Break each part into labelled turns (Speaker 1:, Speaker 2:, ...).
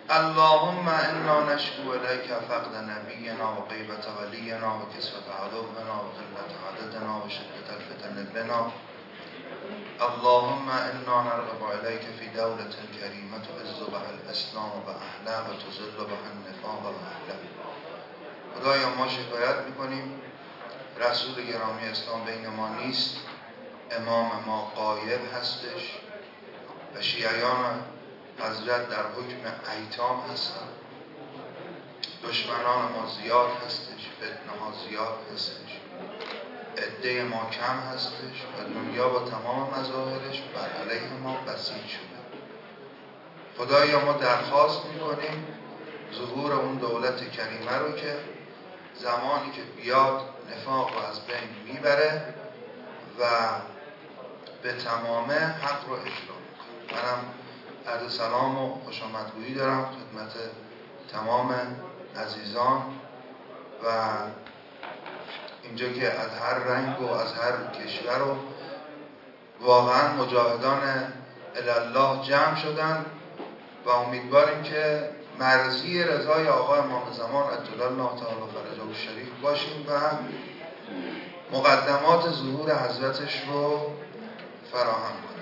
Speaker 1: اللهم انا نشکو الیک فقد نبینا و غیبت ولینا و کسوت عدونا و قلت عددنا و شدت الفتن بنا. اللهم انا نرغب الیک فی دولة کریمة تعز بها الاسلام و اهله و تذل بها النفاق و اهله. خدایا ما شکایت میکنیم رسول گرامی اسلام بین ما نیست، امام ما غایب هستش و شیعیان حضرت در حکم ایتام هستن، دشمنان ما زیاد هستش، فتنه ها زیاد هستش، عده ما کم هستش و دنیا با تمام مظاهرش بر علیه ما بسیج شده. خدایا ما درخواست میکنیم ظهور اون دولت کریمه رو که زمانی که بیاد نفاق رو از بین میبره و به تمامه حق رو اجرا میکنه. منم عرض سلام و خوش آمدگویی دارم خدمت تمام عزیزان و اینجا که از هر رنگ و از هر کشور و واقعا مجاهدان الله جمع شدن و امیدواریم که مرضی رضای آقا امام زمان عجل الله تعالی فرجه الشریف باشیم و مقدمات ظهور حضرتش رو فراهم کنیم.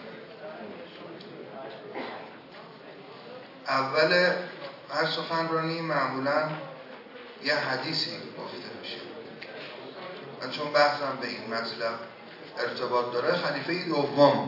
Speaker 1: اول هر سخنرانی معمولا یه حدیثی گفته میشه. من چون بحثم به این مطلب ارتباط داره، خلیفه دوم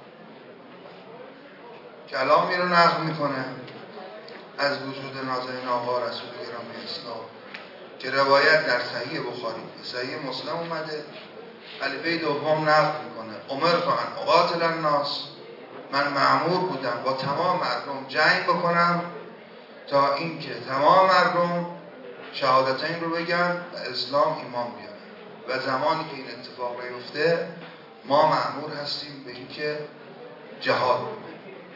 Speaker 1: کلامی رو نقل میکنه از وجود نازنین آقا رسول گرامی اسلام که روایت در صحیح بخاری و صحیح مسلم اومده. خلیفه دوم نقل میکنه امرت ان اقاتل الناس، من مأمور بودم با تمام مردم جنگ بکنم تا اینکه تمام مردم شهادتین رو بگن و اسلام ایمان بیاره و زمانی که این اتفاق بیفته ما مأمور هستیم به اینکه جهاد بکنیم.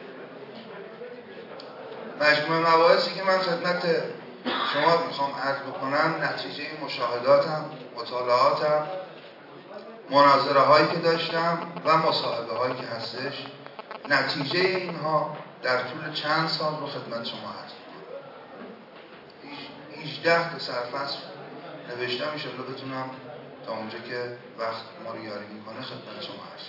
Speaker 1: مجموعه مباحثی که من خدمت شما میخوام عرض بکنم نتیجه مشاهداتم، مطالعاتم، مناظره هایی که داشتم و مصاحبه هایی که هستش، نتیجه اینها در طول چند سال رو خدمت شما عرض بکنم. 18 تا سرفصل نوشتم، انشالله بتونم تا اونجا که وقت ما رو یاری میکنه خدمت شما عرض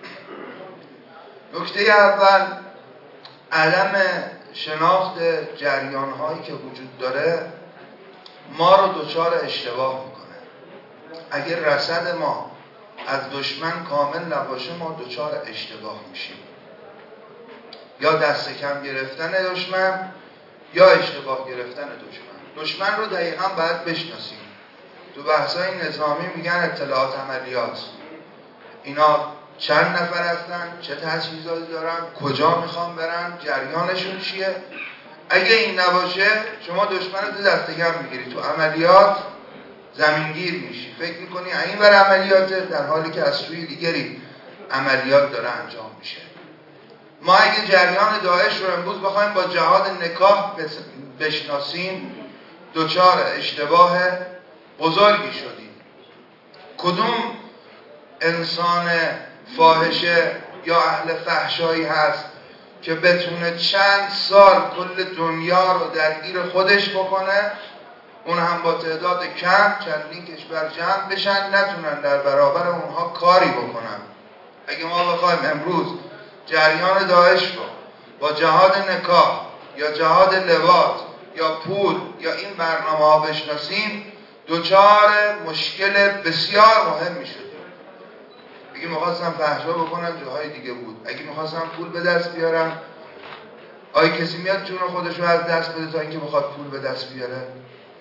Speaker 1: بکنم. نکته اول عدم شناخت جریان هایی که وجود داره ما رو دچار اشتباه میکنه. اگر رصد ما از دشمن کامل نباشه ما دچار اشتباه میشیم، یا دست کم گرفتن دشمن یا اشتباه گرفتن دشمن. دشمن رو دقیقا باید بشناسیم. تو بحثای نظامی میگن اطلاعات عملیات، اینا چند نفر هستن، چه تجهیزاتی دارن، کجا میخوان برن، جریانشون چیه. اگه این نباشه شما دشمن رو دست کم میگیری، تو عملیات زمینگیر میشی، فکر میکنی این بر عملیاته در حالی که از سوی دیگری عملیات داره انجام میشه. ما اگه جریان داعش رو امروز بخوایم با جهاد نکاح بشناسیم دچار اشتباه بزرگی شدیم. کدوم انسان فاحشه یا اهل فحشایی هست که بتونه چند سال کل دنیا رو درگیر خودش بکنه، اون هم با تعداد کم چندین کشور جمع بشن نتونن در برابر اونها کاری بکنن. اگه ما بخوایم امروز جریان داعش رو با جهاد نکاح یا جهاد لواط یا پول یا این برنامه ها بشناسیم دچار مشکل بسیار مهم میشد. اگه میخواستم فحشا بکنن جاهای دیگه بود، اگه میخواستم پول به دست بیارم آیا کسی میاد جون خودش رو از دست بده تا اینکه بخواد پول به دست بیاره؟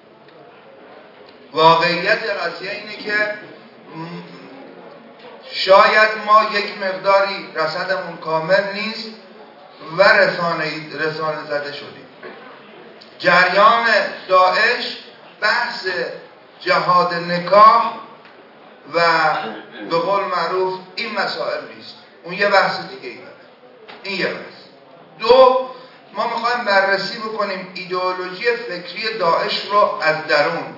Speaker 1: واقعیت قضیه اینه که شاید ما یک مقداری رصدمون کامل نیست و رسانه زده شدیم. جریان داعش بحث جهاد نکاح و به قول معروف این مسائل نیست، اون یه بحث دیگه ای داره. این یه بحث. دو، ما میخوایم بررسی بکنیم ایدئولوژی فکری داعش رو از درون.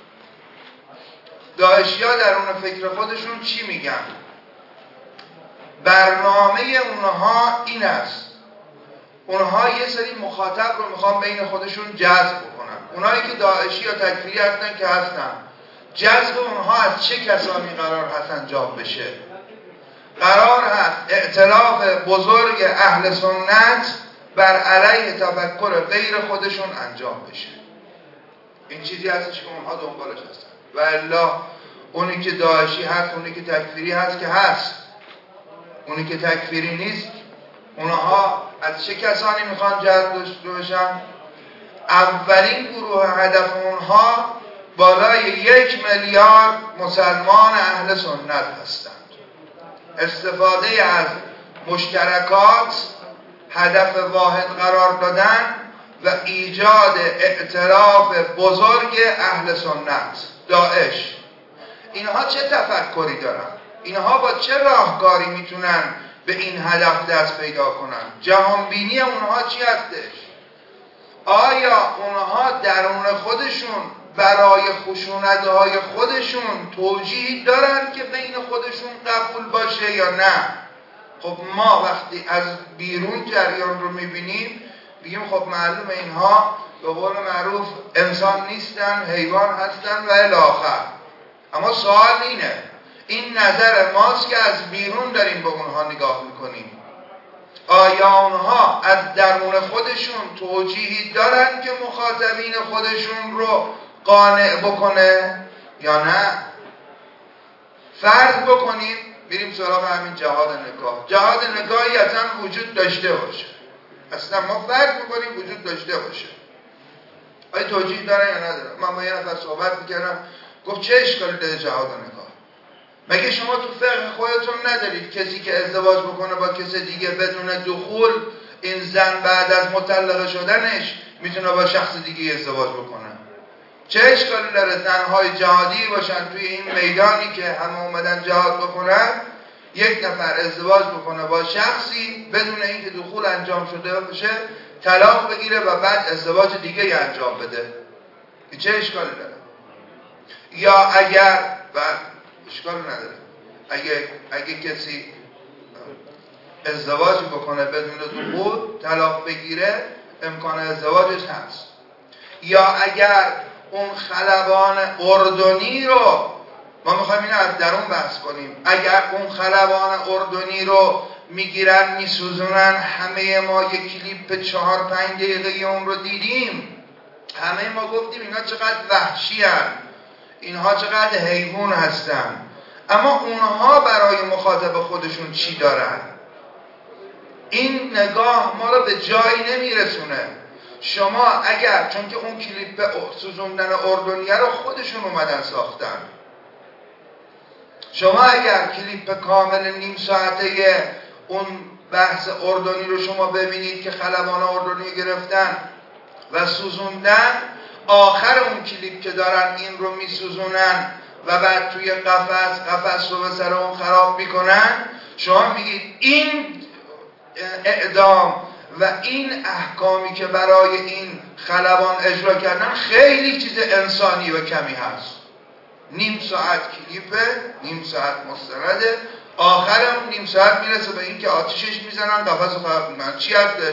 Speaker 1: داعشی‌ها درون فکر خودشون چی میگن؟ برنامه اونها این است. اونها یه سری مخاطب رو میخوان بین خودشون جذب بکنن. اونایی که داعشی یا تکفیری هستن که هستن، جذب اونها از چه کسانی قرار هست انجام بشه؟ قرار هست اعتراف بزرگ اهل سنت بر علیه تفکر غیر خودشون انجام بشه. این چیزی هستش که اونها دنبالش هستن. و الا اونی که داعشی هست، اونی که تکفیری هست که هست، اونی که تکفیری نیست، اونها از چه کسانی میخوان جذب بشن؟ اولین گروه هدف اونها بالای 1 میلیارد مسلمان اهل سنت هستند. استفاده از مشترکات هدف واحد قرار دادن و ایجاد اعتراف بزرگ اهل سنت. داعش اینها چه تفکری دارن؟ اینها با چه راهکاری میتونن به این هدف دست پیدا کنن؟ جهانبینی اونها چی هستش؟ آیا اونها درون خودشون برای خشونت‌های خودشون توجیهی دارن که بین خودشون قبول باشه یا نه؟ خب ما وقتی از بیرون جریان رو میبینیم بگیم خب معلومه اینها به قول معروف انسان نیستن، حیوان هستن و الی آخر. اما سوال اینه، این نظر ماست که از بیرون داریم به اونها نگاه میکنیم. آیا اونها از درون خودشون توجیهی دارن که مخاطبین خودشون رو قانع بکنه یا نه؟ فرض بکنیم بریم سراغ همین جهاد نگاه. جهاد نگاهی اصلا وجود داشته باشه، اصلا ما فرض بکنیم وجود داشته باشه، آیا توجیه داره یا نداره؟ من با یه نفر صحبت میکردم، گفت چه اشکالی داره جهاد نگاه؟ مگه شما تو فقه خودتون ندارید کسی که ازدواج بکنه با کسی دیگه بدون دخول، این زن بعد از مطلقه شدنش میتونه با شخص دیگه ازدواج بکنه؟ چه اشکالی داره زنهای جهادی باشن توی این میدانی که همه اومدن جهاد بکنن، یک نفر ازدواج بکنه با شخصی بدون اینکه دخول انجام شده باشه، طلاق بگیره و بعد ازدواج دیگه انجام بده؟ چه اشکالی داره؟ یا اگر اشکال نداره اگه کسی ازدواج بکنه بدون دخول طلاق بگیره، امکان ازدواجش هست. یا اگر اون خلبان اردنی رو، ما میخوایم اینو از درون بحث کنیم، اگر اون خلبان اردنی رو میگیرن میسوزونن، همه ما یک کلیپ 4-5 دقیقه اون رو دیدیم، همه ما گفتیم اینا چقدر وحشی هستن، اینها چقدر حیوان هستن. اما اونها برای مخاطب خودشون چی دارن؟ این نگاه ما رو به جایی نمیرسونه. شما اگر، چون که اون کلیپ سوزوندن اردنیه رو خودشون اومدن ساختن، شما اگر کلیپ کامل نیم ساعته اون بحث اردنی رو شما ببینید که خلبان اردنی گرفتن و سوزوندن، آخر اون کلیپ که دارن این رو میسوزونن و بعد توی قفس رو به سر اون خراب میکنن، شما میگید این اعدام و این احکامی که برای این خلبان اجرا کردن خیلی چیز انسانی و کمی هست. نیم ساعت کلیپه، نیم ساعت مستنده، آخر اون نیم ساعت میرسه به این که آتیشش میزنن، قفس رو خراب میکنن. چی هستش؟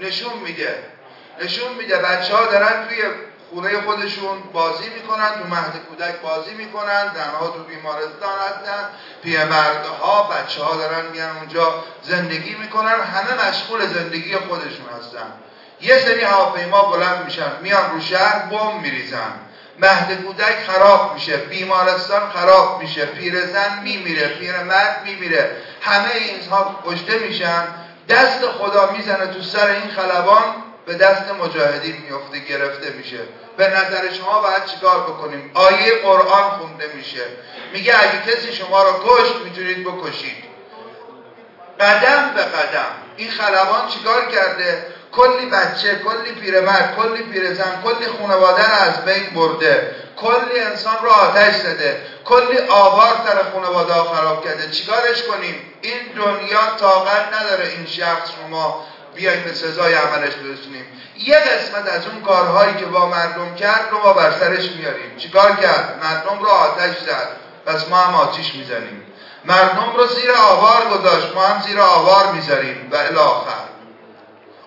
Speaker 1: نشون میده بچه ها دارن توی خونه خودشون بازی میکنن، تو مهد کودک بازی میکنن، زنها تو بیمارستان هستن، پیرمردها، بچه ها دارن میان اونجا زندگی میکنن، همه مشغول زندگی خودشون هستن. یه سری هواپیما بلند میشن میان رو شهر بمب میریزن، مهد کودک خراب میشه، بیمارستان خراب میشه، پیرزن میمیره، پیرمرد میمیره، همه اینها کشته میشن. دست خدا میزنه تو سر این خلبان، به دست مجاهدین میفته، گرفته میشه. به نظر شما باید چیکار بکنیم؟ آیه قرآن خونده میشه، میگه اگه کسی شما را کشت میتونید بکشید. قدم به قدم این خلبان چیکار کرده؟ کلی بچه، کلی پیرمرد، کلی پیرزن، کلی خانواده را از بین برده، کلی انسان را آتش زده، کلی آوار سر خانواده ها خراب کرده. چیکارش کنیم؟ این دنیا طاقت نداره این شخص رو ما بیاییم به سزای عملش برسونیم. یه قسمت از اون کارهایی که با مردم کرد رو ما بر سرش میاریم. چیکار کرد؟ مردم رو آتش زد، پس ما هم آتش میزنیم. مردم رو زیر آوار گذاشت، ما هم زیر آوار میذاریم و الی آخر.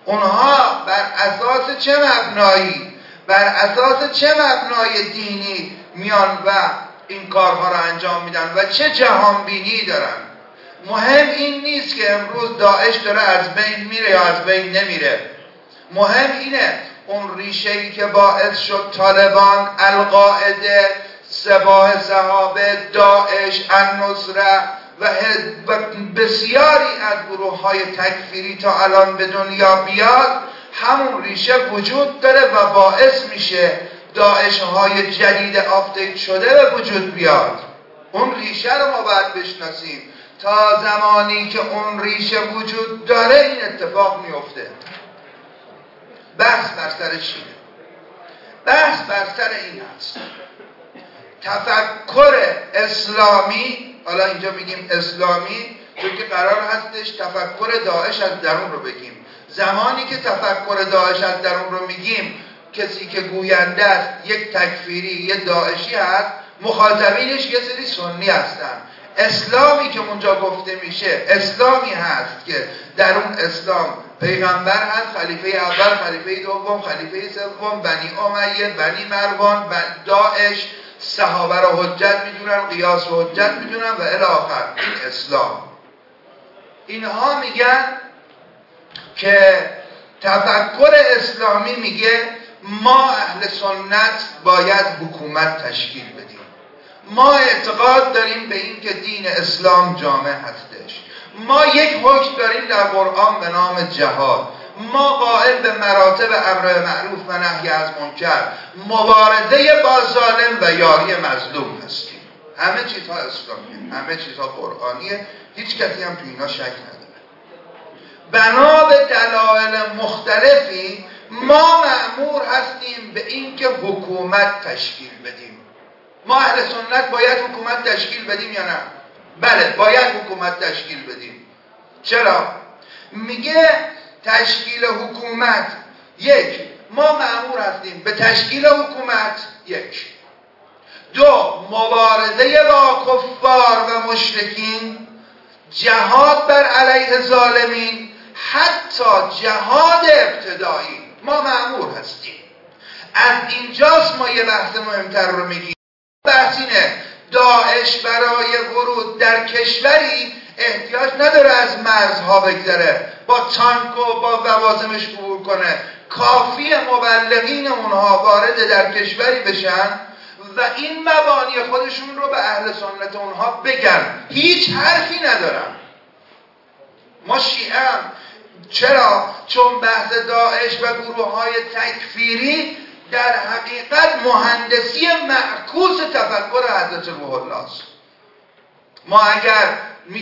Speaker 1: اونها بر اساس چه مبنایی، بر اساس چه مبنای دینی میان و این کارها رو انجام میدن و چه جهانبینی دارن؟ مهم این نیست که امروز داعش داره از بین میره یا از بین نمیره. مهم اینه اون ریشه‌ای که باعث شد طالبان، القاعده، سپاه صحابه، داعش، النصره و بسیاری از گروه‌های تکفیری تا الان به دنیا بیاد، همون ریشه وجود داره و باعث میشه داعش‌های جدید آپدیت شده به وجود بیاد. اون ریشه رو ما باید بشناسیم. تا زمانی که اون ریشه وجود داره این اتفاق میفته. بحث بر سر چیه؟ بحث بر سر این هست تفکر اسلامی، حالا اینجا میگیم اسلامی چون که قرار هستش تفکر داعش از درون رو بگیم. زمانی که تفکر داعش از درون رو میگیم، کسی که گوینده است یک تکفیری، یک داعشی هست، مخاطبینش یه سری سنی هستن. اسلامی که اونجا گفته میشه اسلامی هست که در اون اسلام پیغمبر هست، خلیفه اول، خلیفه دوم، خلیفه سوم، بنی امیه، بنی مروان، داعش، صحابه رو حجت میدونن، قیاس رو حجت میدونن و الی آخر. این اسلام. اینها میگن که تفکر اسلامی میگه ما اهل سنت باید حکومت تشکیل بدیم. ما اعتقاد داریم به این که دین اسلام جامع هستش. ما یک حکم داریم در قرآن به نام جهاد. ما قائل به مراتب امر معروف و نهی از منکر، مبارزه با ظالم و یاری مظلوم هستیم. همه چیزها اسلامیه، همه چیزها قرآنیه، هیچ کسی هم تو اینا شک نداره. بنا به دلایل مختلفی ما مأمور هستیم به این که حکومت تشکیل بدیم. ما اهل سنت باید حکومت تشکیل بدیم یا نه؟ بله، باید حکومت تشکیل بدیم. چرا؟ میگه تشکیل حکومت، یک، ما مأمور هستیم به تشکیل حکومت، یک. دو، مبارزه با کفار و مشرکین، جهاد بر علیه ظالمین، حتی جهاد ابتدایی ما مأمور هستیم. از اینجاست ما یه بحث مهمتر رو میگیم. بحث اینه داعش برای ورود در کشوری احتیاج نداره از مرزها بگذره، با تانک و با لوازمش عبور کنه. کافی مبلغین اونها وارد در کشوری بشن و این مبانی خودشون رو به اهل سنت اونها بگن. هیچ حرفی ندارن. ما شیعه هم. چرا؟ چون بحث داعش و گروه‌های تکفیری در حقیقت مهندسی معکوس تفکر حضرت روح الله است. ما اگر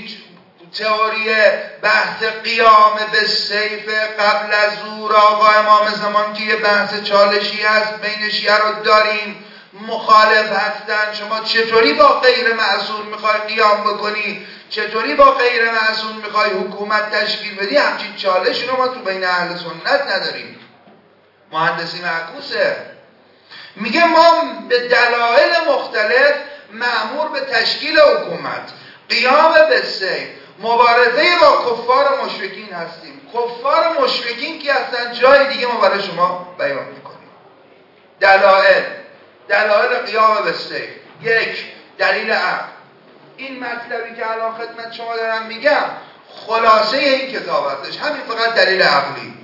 Speaker 1: تئوری بحث قیام به سیف قبل از ظهور آقا امام زمان که یه بحث چالشی هست بین شیعه رو داریم، مخالف هستن. شما چطوری با غیر معصوم میخوای قیام بکنی؟ چطوری با غیر معصوم میخوای حکومت تشکیل بدی؟ همچین چالشی رو ما تو بین اهل سنت نداریم. مهندسی معکوسه. میگه ما به دلایل مختلف مأمور به تشکیل حکومت، قیام به سیف، مبارزه با کفار و مشرکین هستیم. کفار و مشرکین که هستن جای دیگه ما برای شما بیان میکنیم. دلایل قیام به سیف، یک، دلیل عقل. این مطلبی که الان خدمت شما دارم میگم خلاصه این کتاب هستش، همین فقط دلیل عقلی.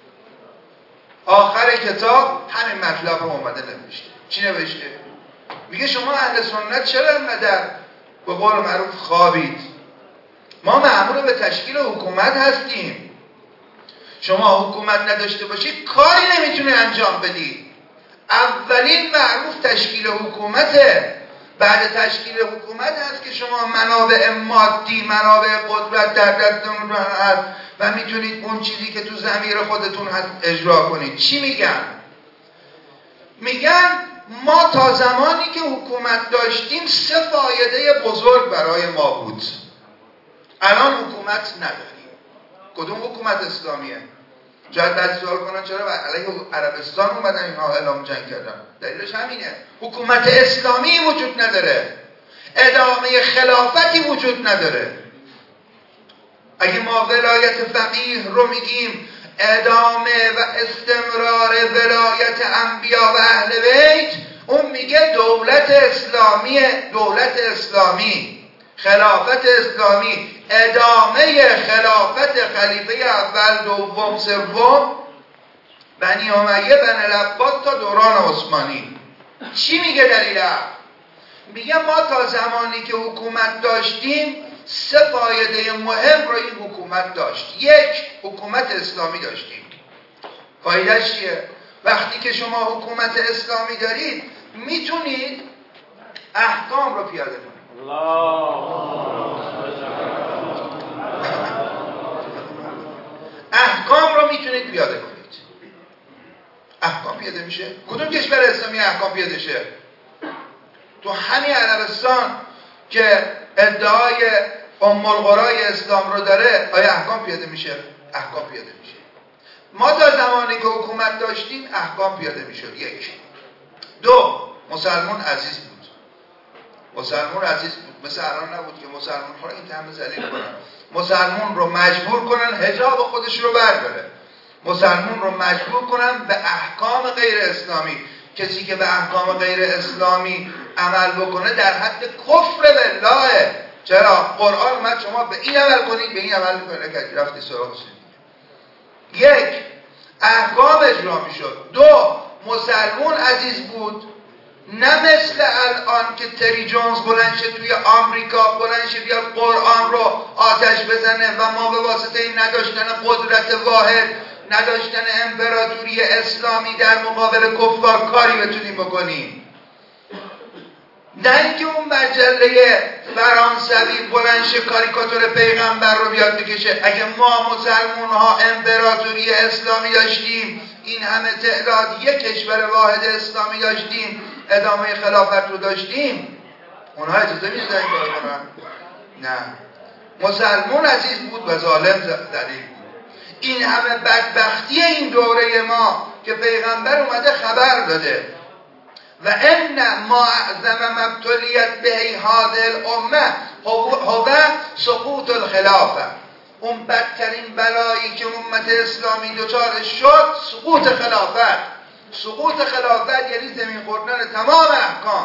Speaker 1: آخر کتاب همین مطلب رو اومده نوشته. چی نوشته؟ میگه شما اهل سنت چرا انقدر به قول معروف خوابید؟ ما مأمور به تشکیل حکومت هستیم. شما حکومت نداشته باشید کاری نمیتونه انجام بدی. اولین معروف تشکیل حکومته. بعد تشکیل حکومت هست که شما منابع مادی، منابع قدرت در دستتون هست و میتونید اون چیزی که تو ضمیر خودتون هست اجرا کنید. چی میگن؟ میگن ما تا زمانی که حکومت داشتیم 3 فایده بزرگ برای ما بود. الان حکومت نداریم. کدوم حکومت اسلامیه؟ شاید بعد سوال کنن چرا علیه عربستان اومدن اینها اعلام جنگ کردن؟ دلیلش همینه. حکومت اسلامی وجود نداره. ادامه خلافتی وجود نداره. اگه ما ولایت فقیه رو میگیم، ادامه و استمرار ولایت انبیا و اهل بیت، اون میگه دولت اسلامی، خلافت اسلامی، ادامه خلافت خلیفه اول، دوم، سوم بنی امیه، بنی العباس تا دوران عثمانی. چی میگه دلیل؟ میگه ما تا زمانی که حکومت داشتیم 3 فایده مهم رو این حکومت داشت. 1، حکومت اسلامی داشتیم. فایدهش چیه؟ وقتی که شما حکومت اسلامی دارید میتونید احکام رو پیاده کنید. احکام رو میتونید پیاده کنید. احکام پیاده میشه؟ کدوم کشور اسلامی احکام پیاده شه؟ تو همین عربستان که ادعای ام القرای اسلام رو داره، آیا احکام پیاده میشه؟ احکام پیاده میشه. ما تا زمانی که حکومت داشتیم احکام پیاده میشد. 1. 2، مسلمان عزیز بود. مسلمان عزیز بود. مثل الان نبود که مسلمان ها رو این همه ذلیل کنن، مسلمان رو مجبور کنن حجاب خودش رو برداره، مسلمان رو مجبور کنن به احکام غیر اسلامی. کسی که به احکام غیر اسلامی عمل بکنه در حد کفر بالله. چرا؟ قرآن اومد شما به این عمل کنید، به این عمل میکنید، که رفتی سراغ سید. 1، احکام اجرا میشد. 2، مسلمان عزیز بود. نه مثل الان که تری جونز بلند شه توی آمریکا، بلند شه بیاد قرآن رو آتش بزنه و ما به واسطه این نداشتن قدرت واحد، نداشتن امپراتوری اسلامی در مقابل کفار کاری بتونیم بکنیم. نه اینکه اون مجله فرانسوی بلند شه کاریکاتور پیغمبر رو بیاد بکشه. اگه ما مسلمان ها امپراتوری اسلامی داشتیم، این همه تعداد، 1 کشور واحد اسلامی داشتیم، ادامه خلافت رو داشتیم، اونها اجازه میدادن این کارو کنن؟ نه. مسلمان عزیز بود و ظالم ذلیل بود. این همه بدبختی این دوره ما که پیغمبر اومده خبر داده و ان ما اعظم مبتلیت به هذه الامه هو سقوط الخلافه. اون بدترین بلایی که امت اسلامی دچارش شد سقوط خلافت. سقوط خلافت یعنی زمین خوردن تمام احکام.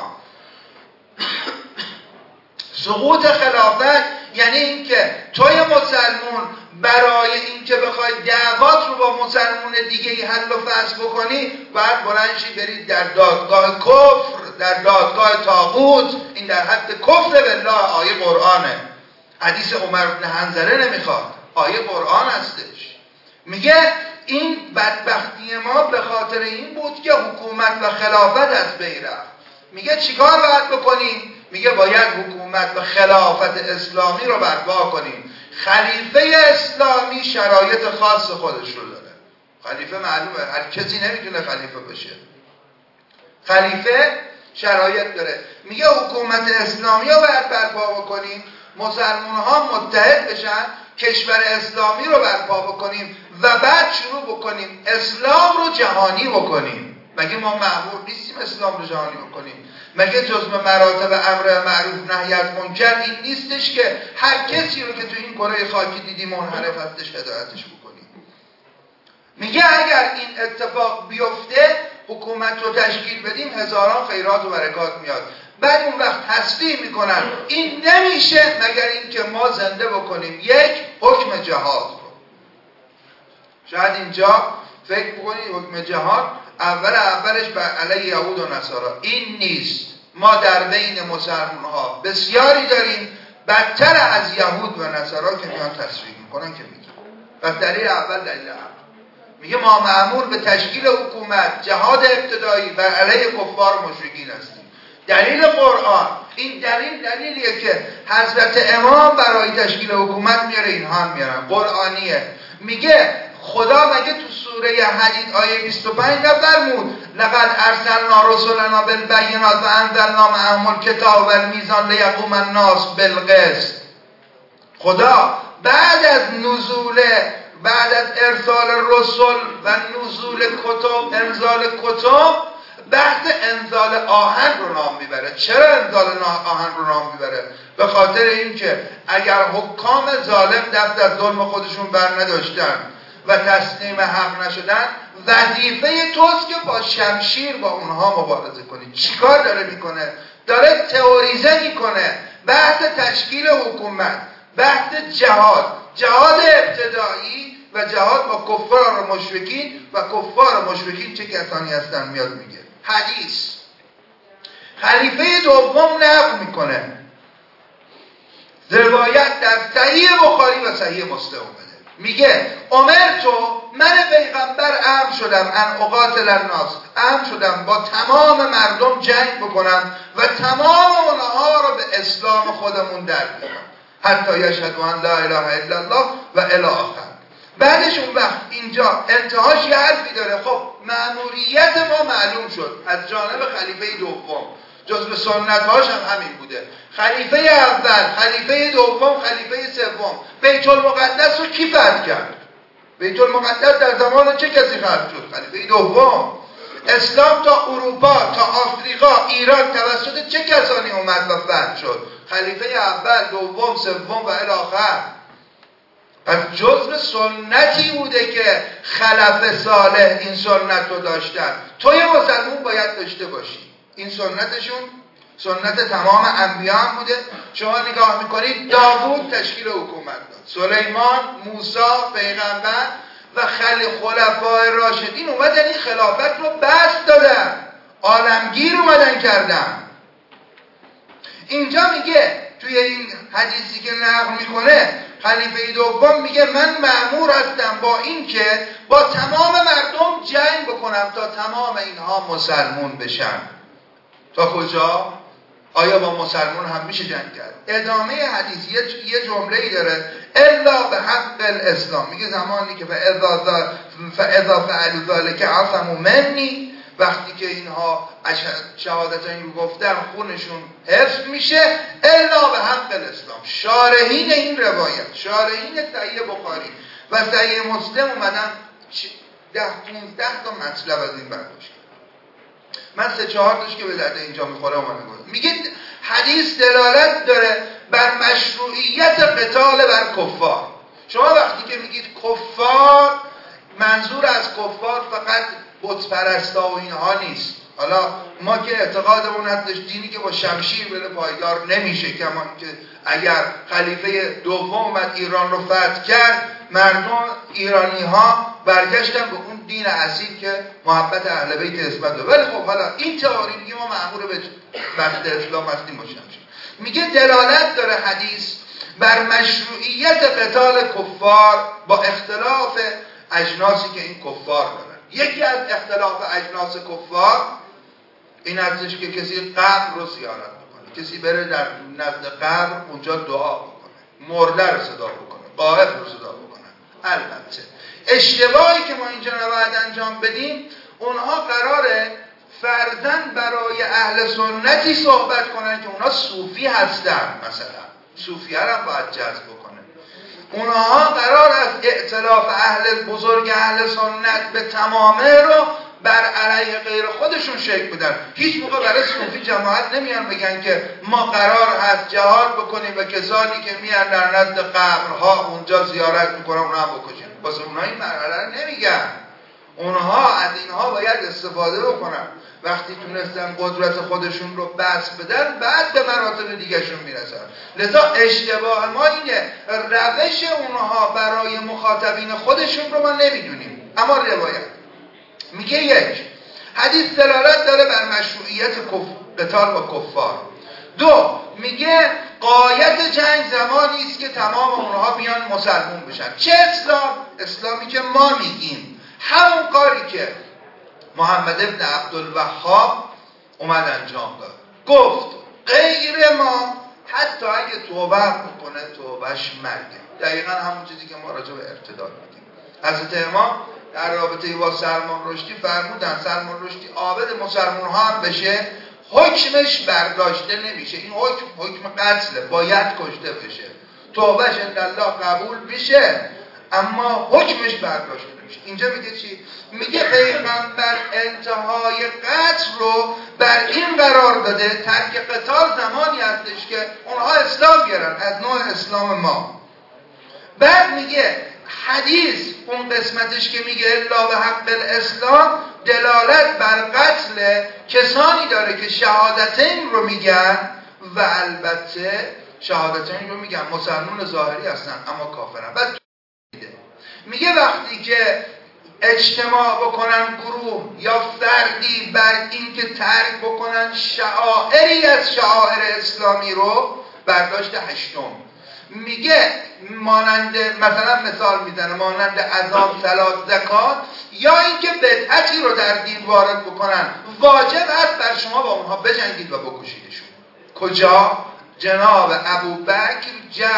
Speaker 1: سقوط خلافت یعنی اینکه توی مسلمون برای اینکه بخوای دعوات رو با مسلمون دیگه حل و فصل بکنی، باید بلند شی برید در دادگاه کفر، در دادگاه طاغوت. این در حد کفر بالله. آیه قرآنه. حدیث عمر بن حنظله نمیخواد، آیه قرآن هستش. میگه این بدبختی ما به خاطر این بود که حکومت و خلافت از بین رفت. میگه چیکار باید بکنیم؟ میگه باید حکومت و خلافت اسلامی رو برپا کنیم. خلیفه اسلامی شرایط خاص خودش رو داره. خلیفه معلومه، هر کسی نمیتونه خلیفه بشه. خلیفه شرایط داره. میگه حکومت اسلامی رو باید برپا بکنیم، مسلمان ها متحد بشن، کشور اسلامی رو برپا بکنیم و بعد شروع بکنیم اسلام رو جهانی بکنیم. مگه ما مأمور نیستیم اسلام رو جهانی بکنیم؟ مگه جزء مراتب امر معروف نهی از منکر این نیستش که هر کسی رو که تو این کره خاکی دیدی منحرف هستش هدایتش بکنیم؟ میگه اگر این اتفاق بیفته، حکومت رو تشکیل بدیم، هزاران خیرات و برکات میاد. بعد اون وقت تصریح میکنن این نمیشه مگر این که ما زنده بکنیم 1 حکم جهاد رو. شاید اینجا فکر بکنید حکم جهاد اولش بر علیه یهود و نصارا. این نیست. ما در بین مسلمان ها بسیاری داریم بدتر از یهود و نصارا که میان تصریح میکنن که میگن. و دلیل اول میگه ما مأمور به تشکیل حکومت جهاد ابتدایی بر علیه کفار و مشرکین هستیم. دلیل قرآن، این دلیلیه که حضرت امام برای تشکیل حکومت میاره، اینها هم میارن، قرآنیه. میگه خدا مگه تو سوره حدید آیه 25 نفرمود لقد ارسلنا رسلنا بالبینات و انزلنا معهم الکتاب والمیزان لیقوم الناس بالقسط. خدا بعد از ارسال رسل و نزول کتب، انزال کتب، بحث انزال آهن رو نام میبره. چرا انزال آهن رو نام میبره؟ به خاطر اینکه اگر حکام ظالم دست از ظلم خودشون بر نداشتن و تسلیم حق نشدن، وظیفه توست که با شمشیر با اونها مبارزه کنی. چیکار داره میکنه؟ داره تئوریزه میکنه بحث تشکیل حکومت، بحث جهاد ابتدایی و جهاد با کفار و مشرکین و کفار و مشرکین چه کسانی هستن میاد میگه. حدیث خلیفه دوم نقل میکنه، روایت در صحیح بخاری و صحیح مسلم اومده، میگه من پیغمبر امر شدم ان اقاتل الناس، امر شدم با تمام مردم جنگ بکنم و تمام اونها رو به اسلام خودمون در بیارم، حتی یشهدوا ان لا اله الا الله و الی آخر. بعدش اون وقت اینجا انتهاش یه حرفی داره. خب مأموریت ما معلوم شد از جانب خلیفه دوم، جزء سنت‌هاش هم همین بوده. خلیفه اول، خلیفه دوم، خلیفه سوم. بیت المقدس رو کی فتح کرد؟ بیت المقدس در زمان چه کسی فتح شد؟ خلیفه دوم. اسلام تا اروپا، تا آفریقا، ایران توسط چه کسانی اومد و فتح شد؟ خلیفه اول، دوم، سوم و الی آخر. پس جزء سنتی بوده که خلف صالح این سنت رو داشتن. توی مسلمون باید داشته باشی. این سنتشون سنت تمام انبیا هم بوده. شما نگاه میکنید داوود تشکیل حکومت داد، سلیمان، موسی پیغمبر و خلفای راشدین اومدن این خلافت رو بسط دادن، عالمگیر اومدن کردن. اینجا میگه توی این حدیثی که نقل میکنه خلیفه دوم میگه من مأمور هستم با این که با تمام مردم جنگ بکنم تا تمام اینها مسلمون بشن. تا کجا؟ آیا با مسلمون هم میشه جنگ کرد؟ ادامه حدیث یه جمله‌ای داره، الا به حق الاسلام. میگه زمانی که فاذا فعلوا ذلك عصموا منی، وقتی که اینها شهادتین رو گفتن خونشون حفظ میشه. الا به حق الاسلام. شارحین این روایت، شارحین صحیح بخاری و صحیح مسلم اومدن 10-15 تا مطلب از این برداشت. من 3-4 تاش که به درد اینجا میخوره اومده گفتم. میگه حدیث دلالت داره بر مشروعیت قتال بر کفار. شما وقتی که میگید کفار، منظور از کفار فقط بت پرستا و اینها نیست. حالا ما که اعتقادمون هستش دینی که با شمشیر بره پایدار نمیشه، کما که اگر خلیفه دوم اومد ایران رو فتح کرد، مردم ایرانی ها برگشتن به اون دین اصیل که محبت اهل بیت نسبت داره. ولی خب حالا این تئوری میگه ما مأمور به بحث اسلام هستیم با شمشیر. میگه دلالت داره حدیث بر مشروعیت قتال کفار با اختلاف اجناسی که این کفار دارن. یکی از اختلاف اجناس کفار این هستش که کسی قبر رو زیارت بکنه، کسی بره در نزد قبر اونجا دعا بکنه، مرده رو صدا بکنه، غائب رو صدا بکنه. البته اشتباهی که ما اینجا نباید انجام بدیم، اونها قراره فرضاً برای اهل سنتی صحبت کنن که اونها صوفی هستن، مثلا صوفیه رو باید جذب کنه. اونها قرار از ائتلاف بزرگ اهل سنت به تمامه رو بر علیه غیر خودشون شکل بدن. هیچ موقع برای صوفی جماعت نمیان بگن که ما قرار هست جهاد بکنیم و کسانی که میان در نزد قبرها اونجا زیارت میکنن اونها هم بکشیم. واسه اونها این مرحله رو نمیگن. اونها از اینها باید استفاده بکنن. وقتی تونستن قدرت خودشون رو بس بدن، بعد به مراتب دیگهشون میرسن. لذا اشتباه ما اینه، روش اونها برای مخاطبین خودشون رو ما نمیدونیم. اما روایت میگه یک، حدیث دلالت داره بر مشروعیت قتال با کفار. 2، میگه غایت جنگ زمانی است که تمام اونها بیان مسلمون بشن. چه اسلامی که ما میگیم، همون کاری که محمد ابن عبدالوهاب اومد انجام داد. گفت غیر ما حتی اگه توبه بکنه توبهش مرگه. دقیقا همون چیزی که ما راجع به ارتداد میگیم. حضرت امام در رابطه با سلمان رشدی فرمودن سلمان رشدی عابد مسلمان ها هم بشه، حکمش برداشته نمیشه. این حکم قتله، باید کشته بشه. توبهش اندالله قبول بشه اما حکمش برداشته نمیشه. اینجا میگه چی؟ میگه پیغمبر انتهای قتل رو بر این قرار داده ترک قتال زمانی هستش که اونها اسلام بیارن از نوع اسلام ما. بعد میگه حدیث اون قسمتش که میگه الا به حق الاسلام دلالت بر قتل کسانی داره که شهادتین رو میگن و البته شهادتین رو میگن مسلمان ظاهری هستن اما کافرن. بعد میگه وقتی که اجتماع بکنن گروه یا فردی بر این که ترک بکنن شعائری از شعائر اسلامی رو، برداشت هشتم میگه مانند مثلا مثال میزنه مانند اذان، صلات، زکات یا اینکه بدعتی رو در دین وارد بکنن، واجب است بر شما با اونها بجنگید و بکشیدشون. کجا؟ جناب ابوبکر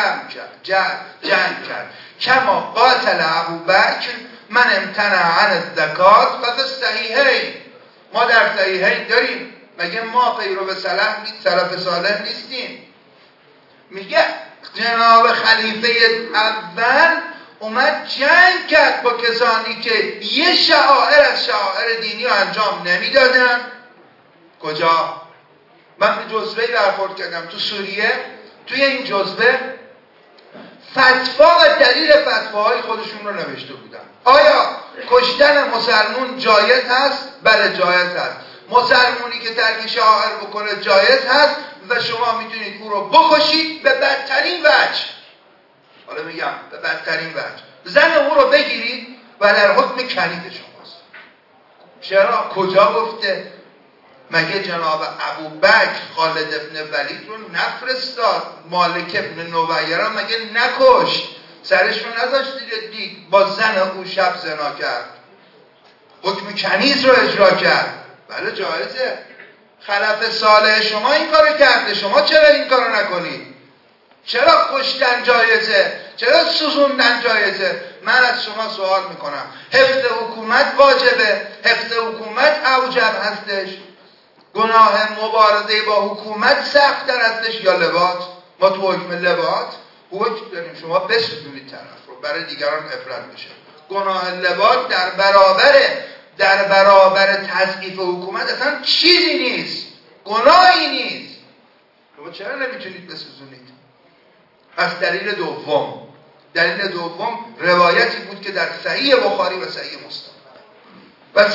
Speaker 1: جنگ کرد کما قاتل ابوبکر من امتنع عن الزکات فالصحیحین. ما در صحیحین داریم، مگه ما پیرو سلف صالح نیستیم؟ میگه جناب خلیفه اول اومد جنگ کرد با کسانی که یه شعائر از شعائر دینی رو انجام نمیدادن. کجا؟ من به جزوه‌ای برخورد کردم تو سوریه. توی این جزوه فتوا و دلیل فتواهای خودشون رو نوشته بودن. آیا کشتن مسلمون جایز هست؟ بله جایز هست. مسلمونی که ترک شعائر بکنه جایز هست و شما میتونید او رو بکشید به بدترین وجه. حالا میگم به بدترین وجه زن او رو بگیرید و در حکم کنید شماست. چرا؟ کجا گفته؟ مگه جناب ابوبکر خالد ابن ولید رو نفرستاد؟ مالک ابن نویرا مگه نکشت؟ سرش رو نذاشت زیر دیگ؟ با زن او شب زنا کرد، حکم کنیز رو اجرا کرد. بله جایزه. خلف صالح شما این کارو کرده، شما چرا این کارو نکنید؟ چرا کشتن جایزه؟ چرا سوزوندن جایزه؟ من از شما سوال میکنم، حفظ حکومت واجبه؟ حفظ حکومت اوجب هستش؟ گناه مبارزه با حکومت سخت‌تر هستش یا لواط؟ ما تو حکم لواط حکم داریم شما بسوزونید طرف رو برای دیگران عبرت بشه. گناه لواط در برابر تضعیف حکومت اصلا چیزی نیست، گناهی نیست. شما چرا نمیتونید بسوزونید؟ پس دلیل دوم روایتی بود که در صحیح بخاری و صحیح مسلم و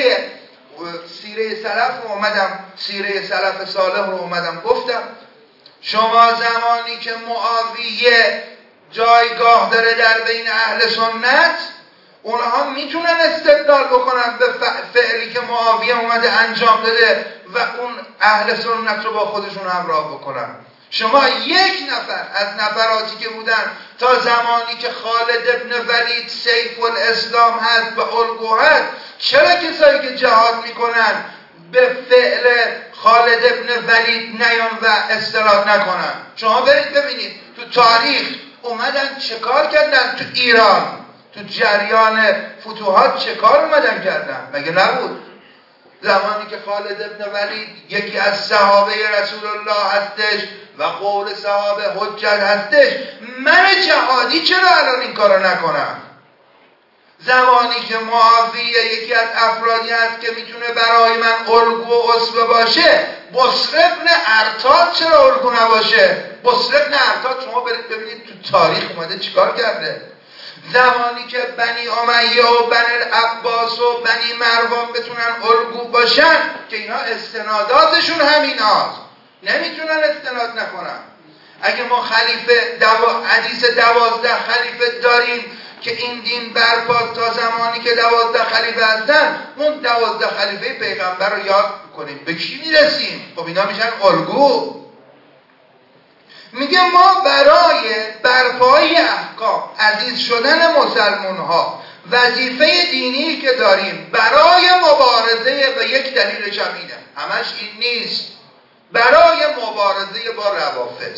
Speaker 1: سیره سلف صالح رو اومدم گفتم. شما زمانی که معاویه جایگاه داره در بین اهل سنت، اونها میتونن استدلال بکنن به فعلی که معاویه اومده انجام داده و اون اهل سنت رو با خودشون همراه بکنن. شما یک نفر از نفراتی که بودن تا زمانی که خالد ابن ولید سیف الاسلام هست و الگو هست، چرا کسایی که جهاد میکنن به فعل خالد ابن ولید نیان و استناد نکنن؟ شما برید ببینید تو تاریخ اومدن چه کار کردن تو ایران، تو جریان فتوحات چه کار اومدن کردن؟ مگه نبود زمانی که خالد ابن ولید یکی از صحابه رسول الله هستش و قول صحابه حجت هستش، من جهادی چرا الان این کارو نکنم؟ زمانی که معاویه یکی از افرادی هست که میتونه برای من الگو و اسوه باشه، بصر ابن ارتاد چرا الگو نباشه؟ بصر ابن ارتاد شما برید ببینید تو تاریخ اومده چیکار کرده. زمانی که بنی امیه و بنی العباس و بنی مروان بتونن الگو باشن که اینا استناداتشون همین هاست، نمیتونن استناد نکنن. اگه ما حدیث 12 خلیفه داریم که این دین برپاست تا زمانی که 12 خلیفه هستن، اون 12 خلیفه پیغمبر رو یاد کنیم، به کی میرسیم؟ خب اینا میشن الگو. میگه ما برای برپایی احکام، عزیز شدن مسلمان ها، وظیفه دینی که داریم برای مبارزه و یک دلیلش هم اینه، همش این نیست، برای مبارزه با روافض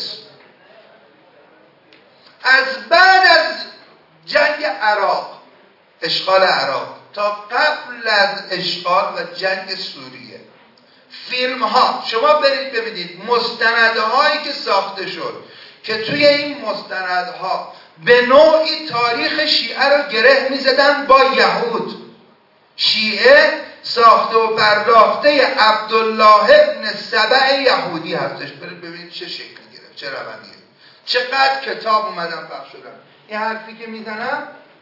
Speaker 1: از بعد از جنگ عراق، اشغال عراق تا قبل از اشغال و جنگ سوریه، فیلم ها شما برید ببینید مستندهایی که ساخته شد که توی این مستندها به نوعی تاریخ شیعه رو گره میزدن با یهود. شیعه ساخته و پرداخته عبدالله ابن سبع یهودی هستش. برید ببینید چه شکلی گرفت، چه روندیه، چقدر کتاب اومدن پخش شدن. این حرفی که میزنم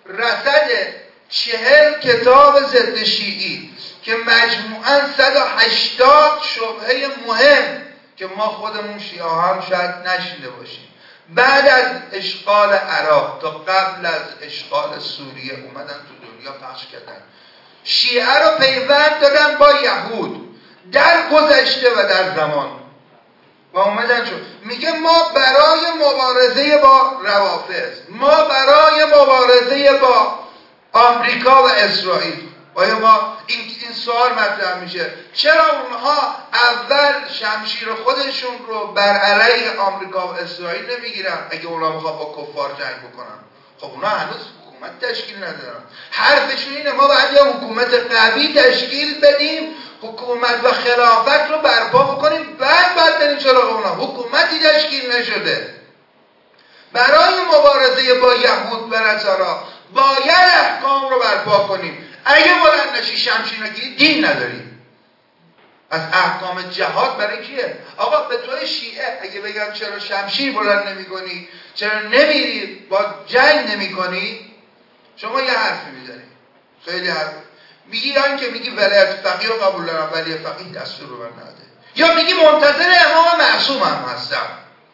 Speaker 1: رصد 40 کتاب ضد شیعی که مجموعاً 180 شبهه مهم که ما خودمون شیعه هم شاید نشنیده باشیم، بعد از اشغال عراق تا قبل از اشغال سوریه اومدن تو دنیا پخش کردن. شیعه رو پیوند دادن با یهود در گذشته و در زمان و اومدن شد میگه ما برای مبارزه با روافض، ما برای مبارزه با آمریکا و اسرائیل، آیا ما این سوال مطرح میشه چرا اونها اول شمشیر خودشون رو بر علیه آمریکا و اسرائیل نمیگیرن اگه اونها میخوان با کفار جنگ بکنن؟ خب اونها هنوز حکومت تشکیل ندارن. حرفشون اینه ما باید یه حکومت قوی تشکیل بدیم، حکومت و خلافت رو برپا بکنیم، بعد بریم سراغ اونها. حکومتی تشکیل نشده. برای مبارزه با یهود و نصارا باید احکام رو برپا کنیم. اگه بلند نشی شمشیر نگیری دین نداری. از احکام جهاد برای کیه؟ آقا به توی شیعه اگه بگم چرا شمشیر بلند نمی کنی، چرا نمیری با جنگ نمی کنی، شما یه حرفی میزنی، خیلی حرف میگی، یا که میگی ولایت فقیه رو قبول دارم ولی فقیه دستور رو من نده، یا میگی منتظر امام معصوم هم هستم.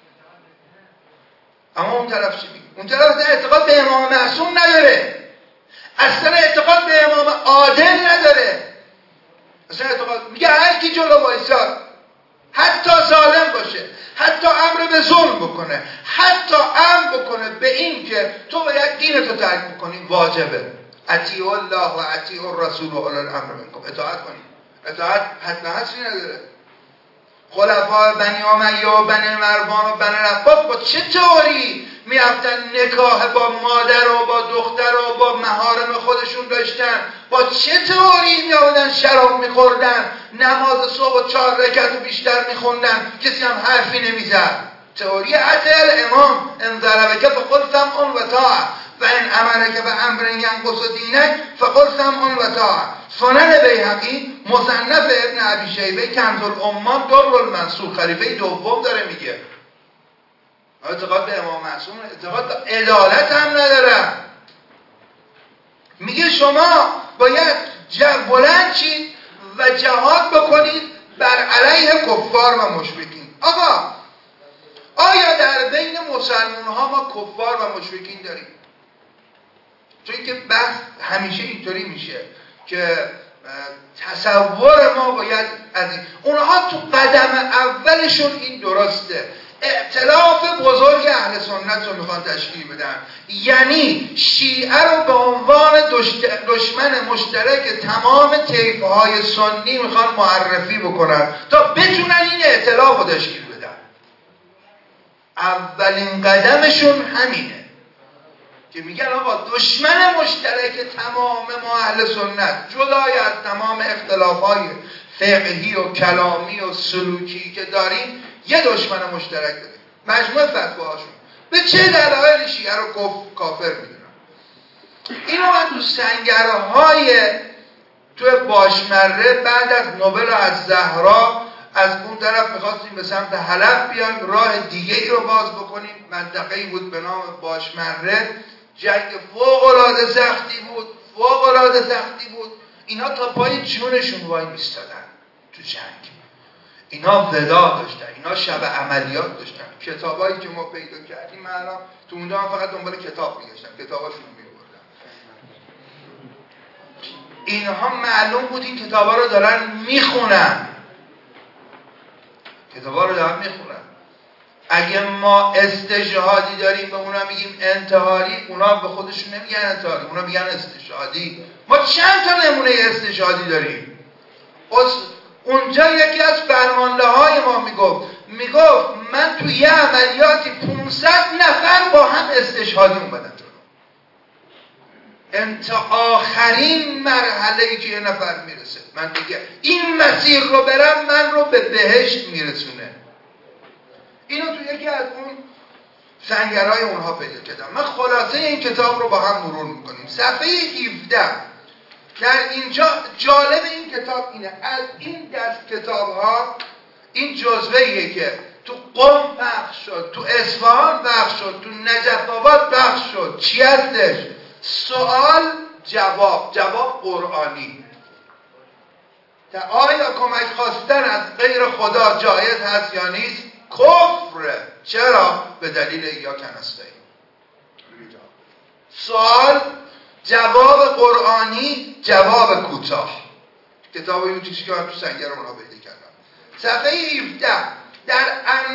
Speaker 1: اما اون طرف چی میگی؟ اون طرف اعتقاد به امام معصوم نداره، اصلا اعتقاد به امام عادل نداره، اصلا اعتقاد میگه هر کی جلو وایساد حتی ظالم باشه، حتی امر به ظلم بکنه، حتی امر بکنه به این که تو باید دینتو ترک بکنی، واجبه. اطیعوا الله و اطیعوا الرسول و اولی الامر منکم. اطاعت کنید. اطاعت حتما حسی نداره. خلفای بنی امیه و بنی مروان و بنی رباب با چه تئوری میرفتن نکاح با مادر و با دختر و با محارم خودشون داشتن، با چه تئوری میآمدن شراب میخوردن، نماز صبح 4 رکعت بیشتر میخوندن، کسی هم حرفی نمیزد. تئوری اطع امام ان ضربک فقل سمع و طاعه و ان امرک بامر ینقص دینک فقل سمع و طاعه. سنن بیهقی، مصنف ابن ابی شیبه، کنز الامام، در المنصور، خلیفه دوم داره میگه اعتقاد به امام معصوم، اعتقاد به عدالت هم نداره. میگه شما باید بلند شید و جهاد بکنید بر علیه کفار و مشرکین. آقا آیا در بین مسلمان ها ما کفار و مشرکین داریم؟ چون که بحث همیشه اینطوری میشه که تصور ما باید از این، اونها تو قدم اولشون این درسته، ائتلاف بزرگ اهل سنت رو میخوان تشکیل بدن، یعنی شیعه رو به عنوان دشمن مشترک تمام طیفه های سنی میخوان معرفی بکنن تا بتونن این ائتلاف رو تشکیل بدن. اولین قدمشون همینه که میگن آقا دشمن مشترک تمام ما اهل سنت، جدای از تمام اختلافهای فقهی و کلامی و سلوکی که داریم، یه دشمن مشترک داریم، مجموع فتواهاشون. به چه دلایل شیعه رو کافر میدونن؟ اینو من تو سنگرهای تو باشمره بعد از نوبل و از زهرا از اون طرف میخواستیم به سمت حلب بیان، راه دیگه ای رو باز بکنیم. منطقه‌ای بود به نام باشمره، جنگ فوق‌العاده سختی بود. اینا تا پای جونشون وای میستادن تو جنگ. اینا ودا داشتن، اینا شب عملیات داشتن. کتابایی که ما پیدا کردیم، من الان تو اونجا هم فقط دنبال کتاب میگشتم، کتاباشون میبردم. اینها معلوم بود این کتابا رو دارن میخونن. اگه ما استشهادی داریم به اونا میگیم انتحاری، اونا به خودشون نمیگن انتحاری، اونا میگن استشهادی. ما چند تا نمونه استشهادی داریم. اونجا یکی از فرمانده های ما میگفت من تو یه عملیاتی 500 نفر با هم استشهادی اومدن. انت آخرین مرحله‌ای که یه نفر میرسه، من دیگه این مسیر رو برم من رو به بهشت میرسونه. اینو تو یکی از اون سنگرهای اونها پیدا کردم. من خلاصه این کتاب رو با هم مرور میکنیم. صفحه 17 در اینجا جالب این کتاب اینه، از این دست کتاب ها این جزوه‌ایه که تو قم پخش شد، تو اصفهان پخش شد، تو نجف آباد پخش شد. چی هستش؟ سوال جواب قرآنی. آیا کمک خواستن از غیر خدا جایز هست یا نیست؟ کفر. چرا؟ به دلیل ایاک نستعین. سوال جواب قرآنی، جواب کوتاه. کتاب یوتیوبی که من تو سنگر اونها پیدا کردم، صفحه 17 در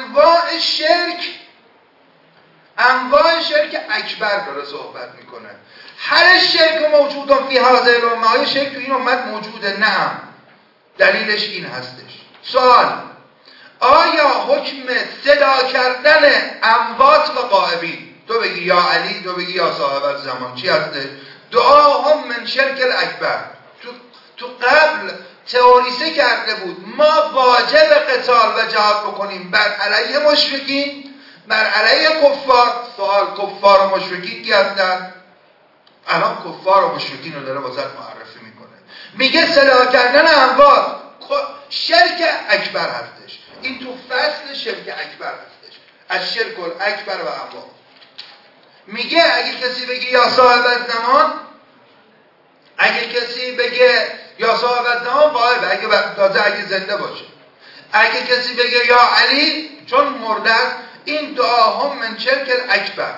Speaker 1: انواع شرک اکبر داره صحبت میکنه. هر شرک موجود فی هذه الامه، های شرک تو این امت موجوده؟ نه. دلیلش این هستش. سوال: آیا حکم صدا کردن اموات و غائبین، تو بگی یا علی، تو بگی یا صاحب الزمان، چی هستش؟ دعاهم من شرک الاکبر. تو قبل تئوریسه کرده بود ما واجب قتال و جهاد بکنیم بر علیه مشرکین، بر علیه کفار. سوال: کفار و مشرکین کی هستن؟ الان کفار و مشرکین رو داره واسه معرفی میکنه، میگه صدا کردن اموات شرک اکبر هستش. این تو فصل شرک اکبر هستش، از شرک الاکبر و اموات. میگه اگه کسی بگه یا صاحب الزمان، اگه کسی بگه یا صاحب الزمان غایبه، اگه زنده باشه. اگه کسی بگه یا علی چون مرده است، این دعاهم من شرک الاکبر.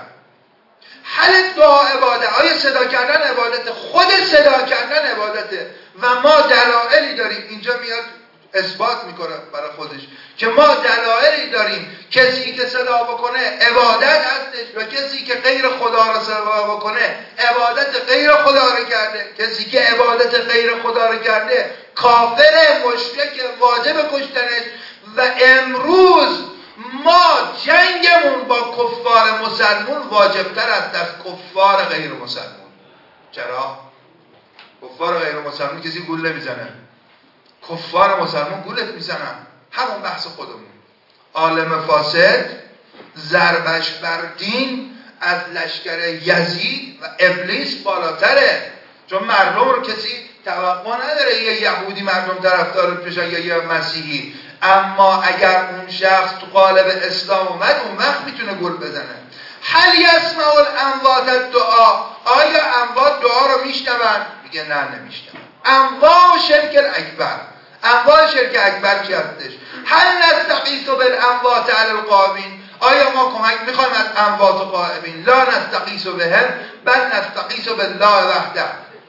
Speaker 1: حل دعا عبادت، آیا صدا کردن عبادت؟ خود صدا کردن عبادته و ما دلایلی داریم. اینجا میاد اثبات میکنه برای خودش که ما دلایلی داریم کسی که صدا بکنه عبادت هستش و کسی که غیر خدا را صدا بکنه عبادت غیر خدا را کرده. کسی که عبادت غیر خدا را کرده کافر، مشرک، واجب کشتنش. و امروز ما جنگمون با کفار مسلمون واجبتر است از کفار غیر مسلمون. چرا؟ کفار غیر مسلمون کسی گول نمیزنه، کفار مسلمون گولت میزنن. همون بحث خودمون. عالم فاسد ضربش بر دین از لشکر یزید و ابلیس بالاتره، چون مردم رو کسی توقع نداره یه یهودی مردم طرفدار بشه یا یه مسیحی. اما اگر اون شخص تو قالب اسلام اومد، اون وقت میتونه گل بزنه. هل یسمع الاموات الدعا، آیا اموات دعا رو میشنون؟ میگه نه، نمیشنون. انواع شرک اکبر. انواع شرک اکبر چی هستش؟ هل نستغیث بالاموات علی الغائبین، آیا ما کمک میخوایم از اموات و غائبین؟ لا نستغیث بهم بل نستغیث بالله وحده.